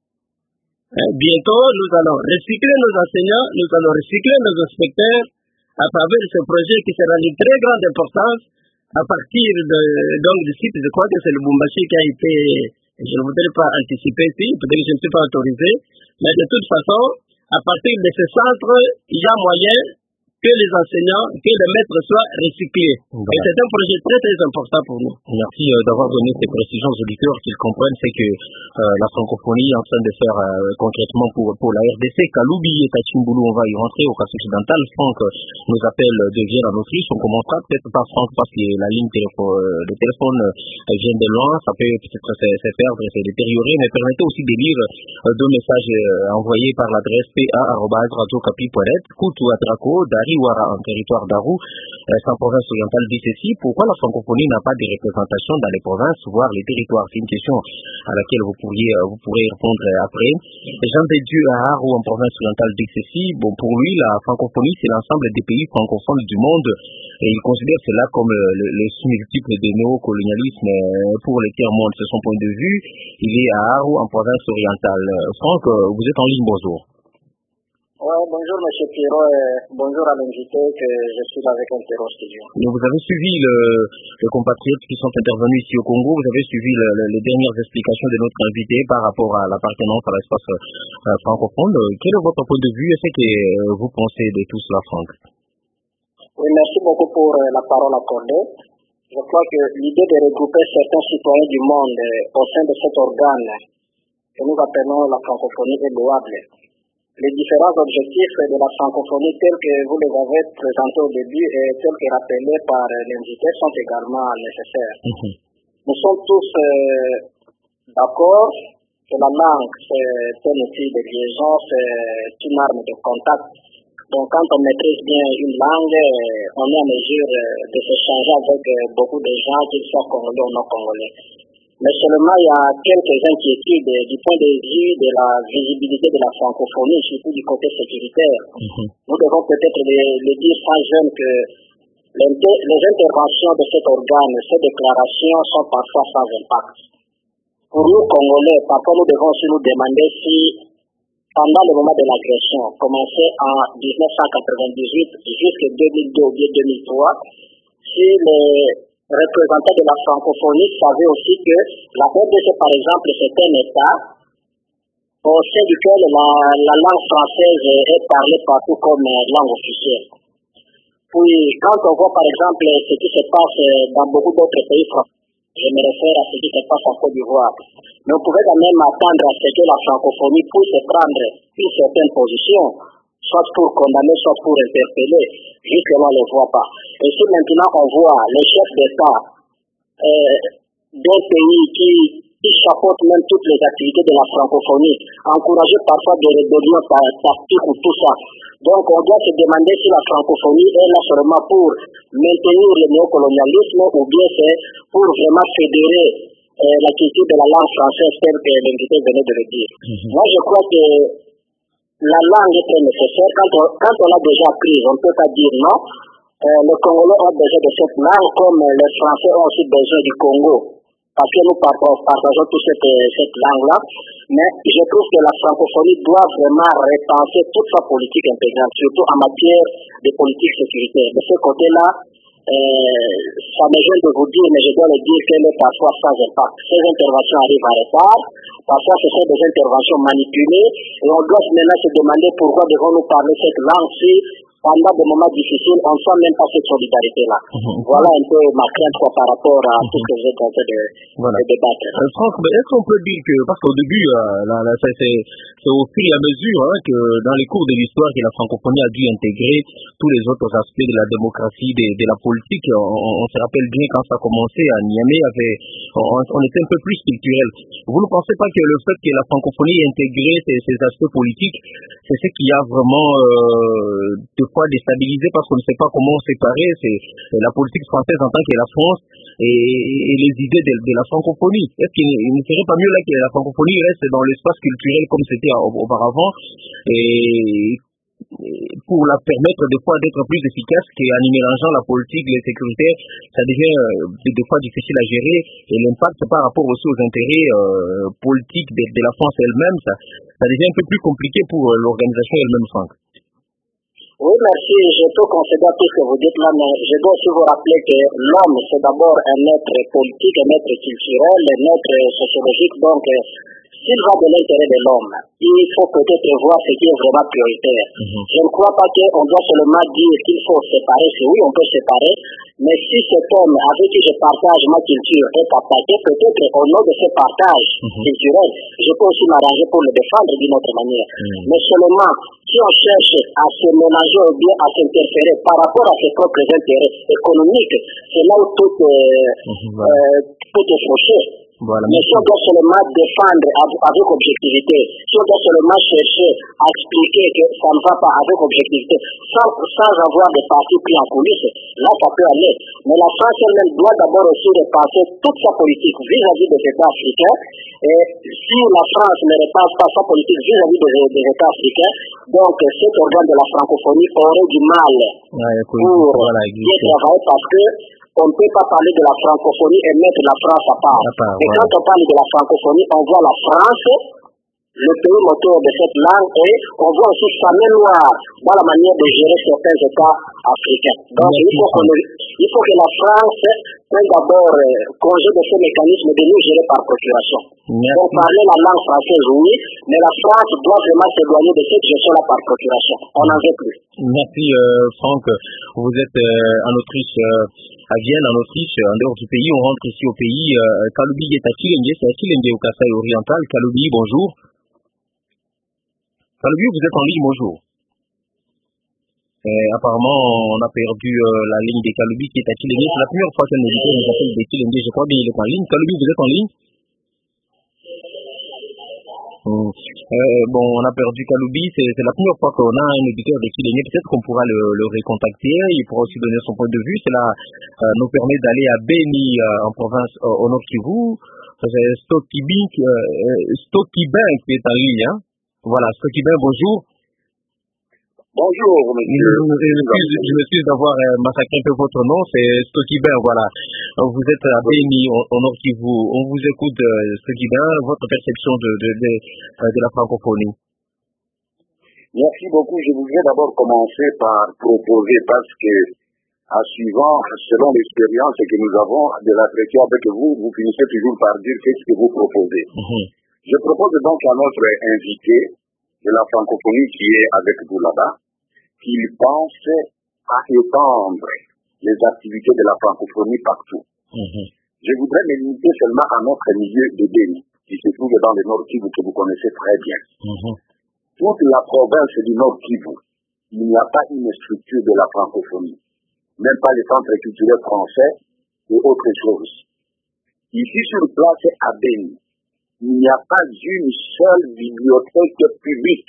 Hein, bientôt, nous allons recycler nos enseignants, nous allons recycler nos inspecteurs à travers ce projet qui sera d'une très grande importance à partir de, donc, du site. Je crois que c'est le Lubumbashi qui a été, je ne voudrais pas anticiper ici, peut-être que je ne suis pas autorisé, mais de toute façon, à partir de ce centre, il y a moyen que les enseignants, que les maîtres soient recyclés. Voilà. Et c'est un projet très très important pour nous. Merci euh, d'avoir donné ces précisions aux auditeurs, qu'ils comprennent c'est que euh, la francophonie est en train de faire euh, concrètement pour, pour la R D C. Kaloubi et Tachimboulou, on va y rentrer au cas occidental. Franck euh, nous appelle de Vienne en Autriche. On commencera peut-être par Franck parce que la ligne téléphone, euh, de téléphone euh, vient de loin. Ça peut peut-être se, se perdre et se détériorer, mais permettez aussi de lire euh, deux messages euh, envoyés par l'adresse p a arobase radio capi point net. Koutou Atrako, Dari Wara en territoire d'Arou, euh, sans province orientale dit ceci. Pourquoi la francophonie n'a pas de représentation dans les provinces, voire les territoires? C'est une question à laquelle vous pourriez, euh, vous pourrez répondre après. Jean de Dieu à Arou en province orientale dit ceci. Bon, pour lui, la francophonie, c'est l'ensemble des pays francophones du monde et il considère cela comme le, le, le multiple de néocolonialisme pour les tiers-monde. C'est son point de vue. Il est à Arou en province orientale. Franck, vous êtes en ligne, bonjour. Ouais, bonjour M. Pierrot et bonjour à l'invité que je suis avec Interro Studio. Vous avez suivi le, le compatriotes qui sont intervenus ici au Congo, vous avez suivi le, le, les dernières explications de notre invité par rapport à l'appartenance à l'espace euh, francophone. Quel est votre point de vue et ce que euh, vous pensez de tout cela, Franck? Oui, merci beaucoup pour euh, la parole accordée. Je crois que l'idée de regrouper certains citoyens du monde euh, au sein de cet organe que nous appelons la francophonie est louable. Les différents objectifs de la francophonie tels que vous les avez présentés au début et tels que rappelés par l'invité sont également nécessaires. Mm-hmm. Nous sommes tous euh, d'accord que la langue c'est un outil de liaison, c'est une arme de contact. Donc quand on maîtrise bien une langue, on est en mesure de s'échanger avec beaucoup de gens, qu'ils soient congolais ou non congolais. Mais seulement il y a quelques inquiétudes du point de vue de la visibilité de la francophonie, surtout du côté sécuritaire. Mm-hmm. Nous devons peut-être le, le dire sans gêne que les interventions de cet organe, ces déclarations sont parfois sans impact. Pour nous, Congolais, parfois nous devons aussi nous demander si, pendant le moment de l'agression, commencé en dix-neuf cent quatre-vingt-dix-huit jusqu'en deux mille deux ou deux mille trois, si les représentants de la francophonie savaient aussi que la R D C, par exemple, c'est un État au sein duquel la, la langue française est parlée partout comme langue officielle. Puis, quand on voit, par exemple, ce qui se passe dans beaucoup d'autres pays français, je me réfère à ce qui se passe en Côte d'Ivoire, mais on pouvait quand même attendre à ce que la francophonie puisse prendre une certaine position, soit pour condamner, soit pour interpeller. Jusque-là, on ne le voit pas. Et si maintenant on voit les chefs d'État euh, d'un pays qui, qui chapeautent même toutes les activités de la francophonie, encouragés parfois des rébellions tactiques ou tout ça. Donc on doit se demander si la francophonie est là seulement pour maintenir le néocolonialisme ou bien c'est pour vraiment fédérer euh, l'activité de la langue française telle que l'invité venait de le dire. Mm-hmm. Moi je crois que la langue est très nécessaire. Quand on, quand on a déjà appris, on ne peut pas dire non. Euh, les Congolais ont besoin de cette langue comme les Français ont aussi besoin du Congo. Parce que nous partageons tous cette, cette langue-là. Mais je trouve que la francophonie doit vraiment repenser toute sa politique intégrale, surtout en matière de politique sécuritaire. De ce côté-là, euh, ça me gêne de vous dire, mais je dois le dire qu'elle est parfois sans impact. Ces interventions arrivent en retard. Parfois, ce sont des interventions manipulées et on doit maintenant se demander pourquoi devons-nous parler cette langue si, pendant des moments difficiles, on ne sent même pas cette solidarité-là. Mm-hmm. Voilà un peu ma crainte quoi, par rapport à mm-hmm. tout ce que vous êtes en train de, voilà. de débattre. Euh, Franck, est-ce qu'on peut dire que, parce qu'au début, euh, là, là, c'est, c'est, c'est au fur et à mesure hein, que dans les cours de l'histoire que la francophonie a dû intégrer tous les autres aspects de la démocratie, de, de la politique. On, on, on se rappelle bien quand ça a commencé à Niamey, avait, on, on était un peu plus culturel. Vous ne pensez pas que le fait que la francophonie ait intégré ces, ces aspects politiques, c'est ce qui a vraiment euh, de fois déstabilisé parce qu'on ne sait pas comment séparer c'est la politique française en tant que la France et, et les idées de, de la francophonie. Est-ce qu'il ne serait pas mieux là que la francophonie reste dans l'espace culturel comme c'était auparavant et pour la permettre des fois d'être plus efficace qu'en y mélangeant la politique, les sécuritaires, ça devient euh, des fois difficile à gérer et l'impact par rapport aussi aux intérêts euh, politiques de, de la France elle-même, ça, ça devient un peu plus compliqué pour euh, l'organisation elle-même, Franck. Oui, merci. Je peux considérer tout ce que vous dites là, mais je dois aussi vous rappeler que l'homme, c'est d'abord un être politique, un être culturel, un être sociologique. Donc, s'il va de l'intérêt de l'homme, il faut peut-être voir ce qui est vraiment prioritaire. Mm-hmm. Je ne crois pas qu'on doit seulement dire qu'il faut séparer. Si oui, on peut séparer. Mais si cet homme avec qui je partage ma culture est attaqué, peut-être au nom de ce partage mm-hmm. culturel, je peux aussi m'arranger pour le défendre d'une autre manière. Mm-hmm. Mais seulement, si on cherche à se mélanger ou bien à s'interférer par rapport à ses propres intérêts économiques, c'est là où tout est, mm-hmm. euh, tout est fauché. Voilà. Mais si on doit seulement défendre avec objectivité, si on doit seulement chercher à expliquer que ça ne va pas avec objectivité, sans, sans avoir des partis pris en coulisses, là ça peut aller. Mais la France elle-même doit d'abord aussi repenser toute sa politique vis-à-vis des États africains. Et si la France ne repense pas sa politique vis-à-vis des, des États africains, donc cet organe de la francophonie aurait du mal ouais, pour voilà, y travailler parce que on ne peut pas parler de la francophonie et mettre la France à part. À part et ouais. Quand on parle de la francophonie, on voit la France, le pays moteur de cette langue, et on voit aussi sa mémoire dans la manière de gérer certains États africains. Donc il faut, qu'on, il faut que la France prenne d'abord euh, congé de ce mécanisme de nous gérer par procuration. Merci. Donc parler la langue française, oui, mais la France doit vraiment s'éloigner de cette gestion-là par procuration. On n'en veut plus. Merci euh, Franck. Vous êtes euh, en Autriche. Euh... à Vienne, en Autriche, en dehors du pays, on rentre ici au pays. Euh, Kaloubi est à Chilenge, c'est à Chilenge au Kasaï oriental. Kaloubi, bonjour. Kaloubi, vous êtes en ligne, bonjour. Et apparemment, on a perdu euh, la ligne de Kaloubi qui est à Chilenge. C'est la première fois qu'un éditeur nous appelle de Chilenge, je crois bien il est en ligne. Kaloubi, vous êtes en ligne? Hum. Euh, bon, on a perdu Kaloubi, c'est, c'est la première fois qu'on a un éditeur de Chilenge, peut-être qu'on pourra le, le recontacter, il pourra aussi donner son point de vue, cela euh, nous permet d'aller à Beni, euh, en province, euh, au Nord Kivu, c'est Stokibin, euh, Stokibin qui est en ligne, hein. Voilà, Stokibin, bonjour. Bonjour, monsieur. Je, je, je m'excuse d'avoir euh, massacré un peu votre nom, c'est Stokibin, voilà. Vous êtes à Beni, au, au Nord Kivu. On vous écoute, euh, Stokibin, votre perception de, de, de, de la francophonie. Merci beaucoup. Je voudrais d'abord commencer par proposer, parce que, à suivant, selon l'expérience que nous avons de l'entretien avec vous, vous finissez toujours par dire qu'est-ce que vous proposez. Mm-hmm. Je propose donc à notre invité de la francophonie qui est avec vous là-bas, qu'il pense à étendre les activités de la francophonie partout. Mm-hmm. Je voudrais me limiter seulement à notre milieu de Beni, qui se trouve dans le Nord Kivu, que vous connaissez très bien. Mm-hmm. Toute la province du Nord Kivu, il n'y a pas une structure de la francophonie, même pas les centres culturels français et autre chose. Ici sur place à Beni, il n'y a pas une seule bibliothèque publique.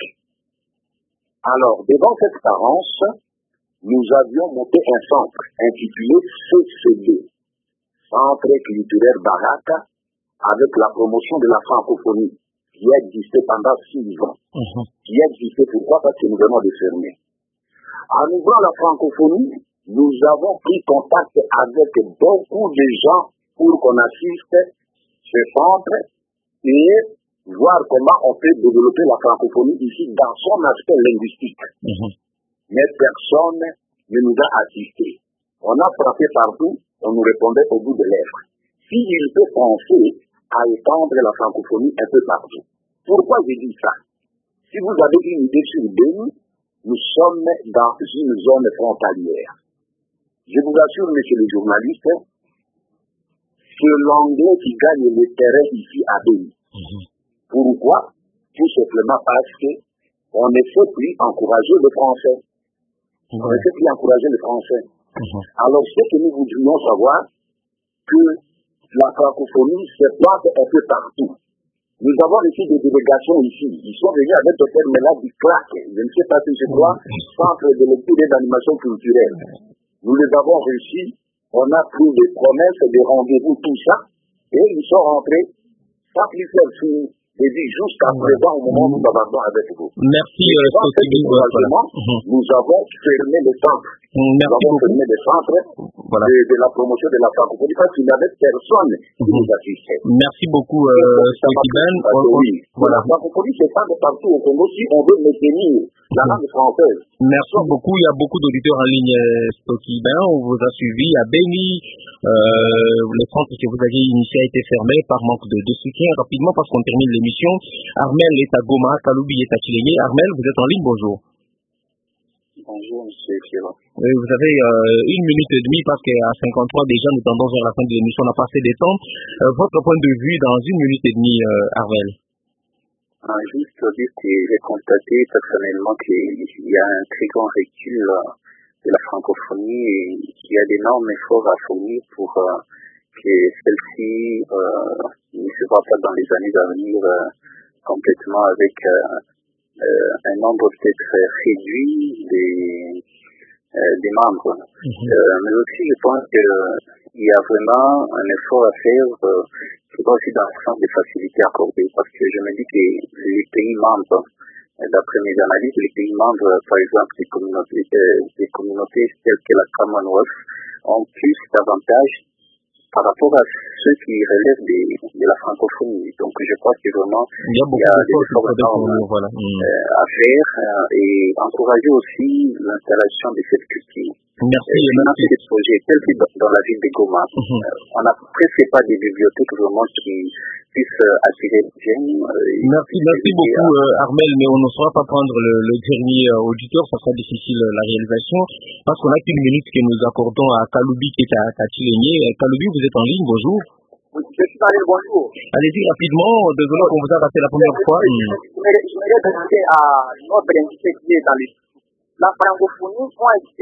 Alors, devant cette carence, nous avions monté un centre intitulé C C D, Centre culturel Baraka, avec la promotion de la francophonie, qui a existé pendant six ans. Mmh. Qui a existé pourquoi? Parce que nous venons de fermer. En ouvrant la francophonie, nous avons pris contact avec beaucoup de gens pour qu'on assiste ce centre et voir comment on peut développer la francophonie ici dans son aspect linguistique. Mmh. Mais personne ne nous a assistés. On a frappé partout, on nous répondait au bout de lèvres. S'il peut penser à étendre la francophonie un peu partout. Pourquoi je dis ça? Si vous avez une idée sur Beni, nous sommes dans une zone frontalière. Je vous assure, messieurs les journalistes, c'est l'anglais qui gagne le terrain ici à Beni. Mmh. Pourquoi? Tout simplement parce qu'on ne sait plus encourager le français. Mmh. On ne sait plus encourager le français. Mmh. Alors, ce que nous voudrions savoir, que la francophonie se plante un peu partout. Nous avons ici des délégations ici. Ils sont venus avec ce terme-là du C L A C. Je ne sais pas si je crois, Centre de lecture et d'animation culturelle. Nous les avons réussi. On a pris des promesses, des rendez-vous, tout ça. Et ils sont rentrés sans plus faire et dit jusqu'à présent, au moment où nous avançons avec vous. Merci, euh, Sotibi. Nous avons fermé les centres. Merci nous avons beaucoup. fermé les centres voilà. de, de la promotion de la francophonie parce qu'il n'y avait personne qui nous assistait. Merci beaucoup, euh, Sotibi. Voilà. La francophonie s'étend partout au Congo si on veut maintenir la langue française. Merci beaucoup. Il y a beaucoup d'auditeurs en ligne, Sotibi. On vous a suivi à Béni. Euh, le centre que vous aviez initié a été fermé par manque de, de soutien. Rapidement, parce qu'on termine l'émission. Armel est à Goma, Kaloubi est à Tchilénié. Armel, vous êtes en ligne, bonjour. Bonjour, monsieur Fira. Oui, vous avez euh, une minute et demie parce qu'à cinquante-trois déjà, nous tendons vers la fin de l'émission, on a passé des temps. Euh, votre point de vue dans une minute et demie, euh, Armel. Ah, juste dire que j'ai constaté personnellement qu'il y a un très grand recul de la francophonie et qu'il y a d'énormes efforts à fournir pour euh, que celle-ci euh, ne se voit pas dans les années à venir euh, complètement avec euh, euh, un nombre peut-être réduit des, euh, des membres. Mm-hmm. Euh, mais aussi, je pense qu'il y a vraiment un effort à faire euh, qui va aussi dans le sens des facilités accordées parce que je me dis que les pays membres, d'après mes analyses, les pays membres, par exemple, des communautés, euh, des communautés telles que la Commonwealth, ont plus d'avantages par rapport à ceux qui relèvent des, de la francophonie. Donc, je crois que vraiment, il y a, il y a des efforts énormes voilà. euh, à faire euh, et encourager aussi l'installation de cette culture. Merci. Euh, merci. Des projets tels que dans, dans la ville de Goma. Mm-hmm. euh, on n'a presque pas des bibliothèques vraiment qui puissent euh, attirer les jeunes. Euh, merci, merci beaucoup euh, Armel, mais on ne saura pas prendre le, le dernier euh, auditeur, ça sera difficile euh, la réalisation, parce qu'on n'a qu'une minute que nous accordons à Kaloubi qui est à, à Tchilénié. Kaloubi, vous êtes en ligne, bonjour. Oui, je suis allé, bonjour. Allez-y rapidement, désolé qu'on vous a raté la première fois. Je voudrais demander à notre invité qui est dans les la francophonie, moi, je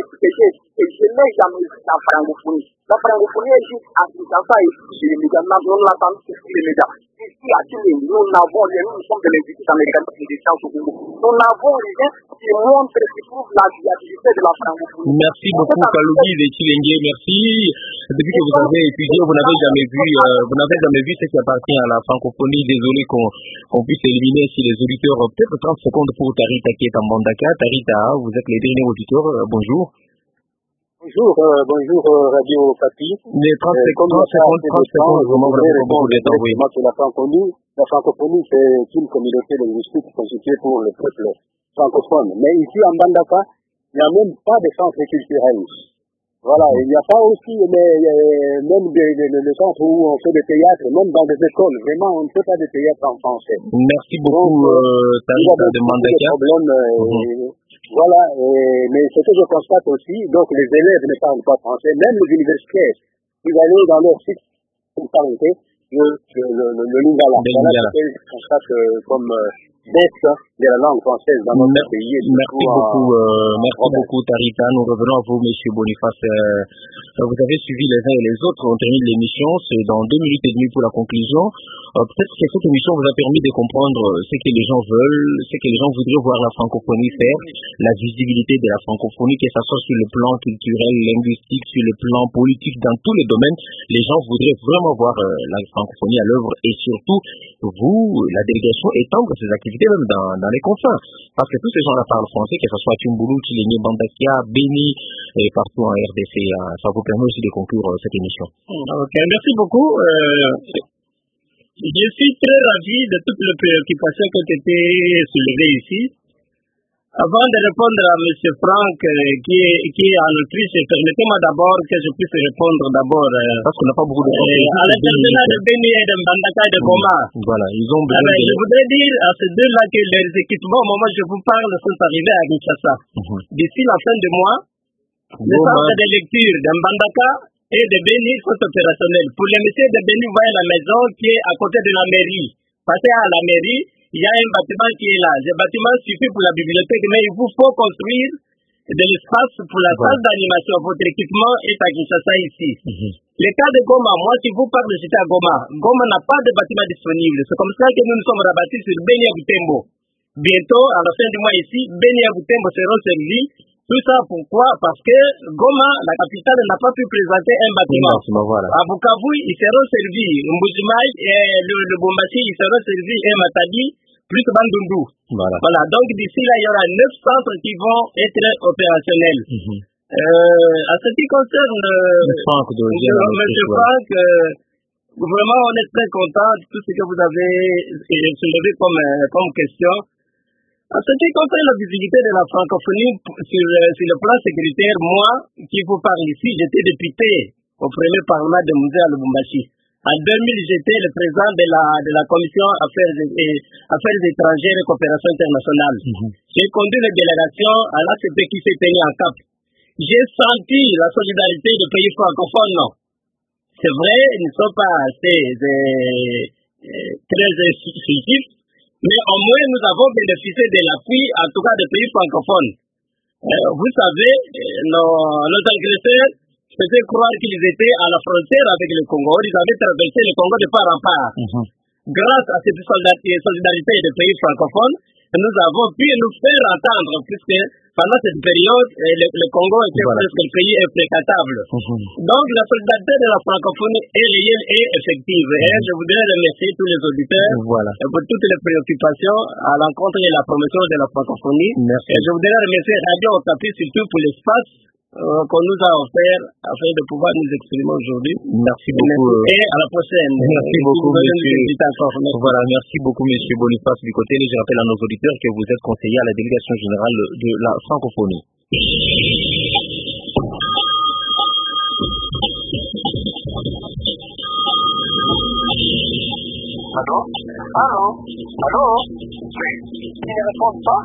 n'ai jamais vu la francophonie. La francophonie est juste assistance et sur les médias. Nous l'attendons sur les médias. Ici, à Chili, nous n'avons rien, nous sommes de l'Institut américain de sciences au Congo. Nous n'avons rien qui montre, qui prouve la viabilité de la francophonie. Merci beaucoup, Kaloubi de Tchilengue. Merci. Depuis que vous avez étudié, vous n'avez jamais vu, euh, vous n'avez jamais vu ce qui appartient à la francophonie. Désolé qu'on qu'on puisse éliminer si les auditeurs, peut-être trente secondes pour Tarita qui est en Bandaka. Tarita, vous êtes les derniers auditeurs. Euh, bonjour. Bonjour, euh, bonjour euh, Radio Papi. Les trente secondes, trente secondes, trente secondes, vraiment, vous avez beaucoup de temps, oui. La francophonie, la francophonie, c'est une communauté linguistique constituée pour le peuple francophone. Mais ici, en Bandaka, il n'y a même pas de centre culturel. Voilà, il n'y a pas aussi, mais euh, même des de, de, de centres où on fait des théâtres, même dans des écoles. Vraiment, on ne fait pas de théâtre en français. Merci beaucoup, Donc, euh, Tarita de Bandaka. Problèmes, euh, mm-hmm. Voilà, et, mais ce que je constate aussi, donc les élèves ne parlent pas français, même les universitaires, vous allez dans leur site, vous parlez le, le, le, le, le Lingala. Voilà ce que je constate euh, comme euh, baisse de la langue française dans notre merci, pays. Merci beaucoup, euh, merci beaucoup Tarita. Nous revenons à vous, Monsieur Boniface. Euh, vous avez suivi les uns et les autres. On termine l'émission. C'est dans deux minutes et demie pour la conclusion. Euh, Peut-être que cette émission vous a permis de comprendre ce que les gens veulent, ce que les gens voudraient voir la francophonie faire, la visibilité de la francophonie, que ce soit sur le plan culturel, linguistique, sur le plan politique, dans tous les domaines. Les gens voudraient vraiment voir euh, la francophonie à l'œuvre et surtout, vous, la délégation, étendre ses activités même dans, dans les confins. Parce que tous ces gens-là parlent français, que ce soit Tchoumbulu, Tchilénié, Bandakia, Béni et partout en R D C. Hein. Ça vous permet aussi de conclure euh, cette émission. Ok, merci beaucoup. Euh, je suis très ravi de toutes les préoccupations qui ont été soulevées ici. Avant de répondre à M. Franck, euh, qui, est, qui est en Autriche, permettez-moi d'abord que je puisse répondre d'abord euh, parce qu'on n'a pas beaucoup de temps. Euh, à l'international de Béni et de Mbandaka et de Goma. Voilà, ils ont besoin Alors, de... Je voudrais dire à ces deux-là que les équipements, au moment où je vous parle, sont arrivés à Kinshasa. Mm-hmm. D'ici la fin du mois, les centres de lecture de Mbandaka et de Béni sont opérationnels. Pour les messieurs de Béni, vous voyez la maison qui est à côté de la mairie. Passez à la mairie, il y a un bâtiment qui est là. Ce bâtiment suffit pour la bibliothèque, mais il vous faut construire de l'espace pour la salle d'animation. Votre équipement est à Kinshasa ici. Mm-hmm. Le cas de Goma, moi si vous parlez, j'étais à Goma. Goma n'a pas de bâtiment disponible. C'est comme ça que nous nous sommes rabattus sur Béni à Butembo. Bientôt, à la fin du mois ici, Béni à Butembo seront servis Tout ça pourquoi? Parce que Goma, la capitale, n'a pas pu présenter un bâtiment. bâtiment voilà. À Bukavu, ils seront servis. Mbujimai et le, le Bombassi, ils seront servis. Et Matadi, plus Bandundu. Voilà. Voilà. Donc d'ici là, il y aura neuf centres qui vont être opérationnels. Mm-hmm. Euh, à ce qui concerne M. Franck, euh, vraiment, on est très content de tout ce que vous avez soulevé comme, comme question. En ce qui concerne la visibilité de la francophonie sur, sur le plan sécuritaire, moi, qui vous parle ici, j'étais député au premier parlement de Musée à Lubumbashi. En deux mille, j'étais le président de la, de la commission Affaires, et, Affaires étrangères et coopération internationale. Mm-hmm. J'ai conduit les délégations à l'A C P qui s'est tenue en Cap. J'ai senti la solidarité des pays francophones, non. C'est vrai, ils ne sont pas assez euh, très incisifs, mais au moins nous avons bénéficié de l'appui, en tout cas des pays francophones. Euh, vous savez, nos, nos agresseurs faisaient croire qu'ils étaient à la frontière avec le Congo. Ils avaient traversé le Congo de part en part. Mm-hmm. Grâce à cette solidarité des pays francophones, nous avons pu nous faire entendre, puisque pendant cette période, le, le Congo était voilà. presque le pays imprécatable. Mm-hmm. Donc la solidarité de la francophonie est réelle et effective. Mm-hmm. Et je voudrais remercier tous les auditeurs voilà. pour toutes les préoccupations à l'encontre de la promotion de la francophonie. Merci. Et je voudrais remercier Radio Okapi surtout pour l'espace Euh, qu'on nous a offert afin de pouvoir nous exprimer aujourd'hui. Merci beaucoup. Et à la prochaine. Merci beaucoup, monsieur. Merci. Voilà, merci beaucoup, monsieur Boniface Bikoté. Je rappelle à nos auditeurs que vous êtes conseiller à la délégation générale de la francophonie. Allô? Allô? Allô? Oui. Ils ne répondent pas?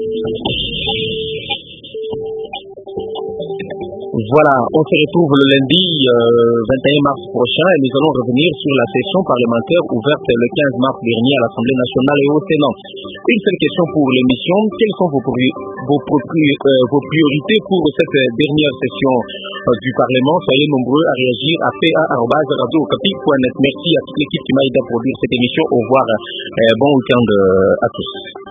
Voilà, on se retrouve le lundi euh, vingt et un mars prochain et nous allons revenir sur la session parlementaire ouverte le quinze mars dernier à l'Assemblée nationale et au Sénat. Une seule question pour l'émission, quelles sont vos, pri vos, pri euh, vos priorités pour cette dernière session euh, du Parlement? Soyez nombreux à réagir à p a arobase radio okapi point net. Merci à toute l'équipe qui m'a aidé à produire cette émission. Au revoir, euh, bon week-end à tous.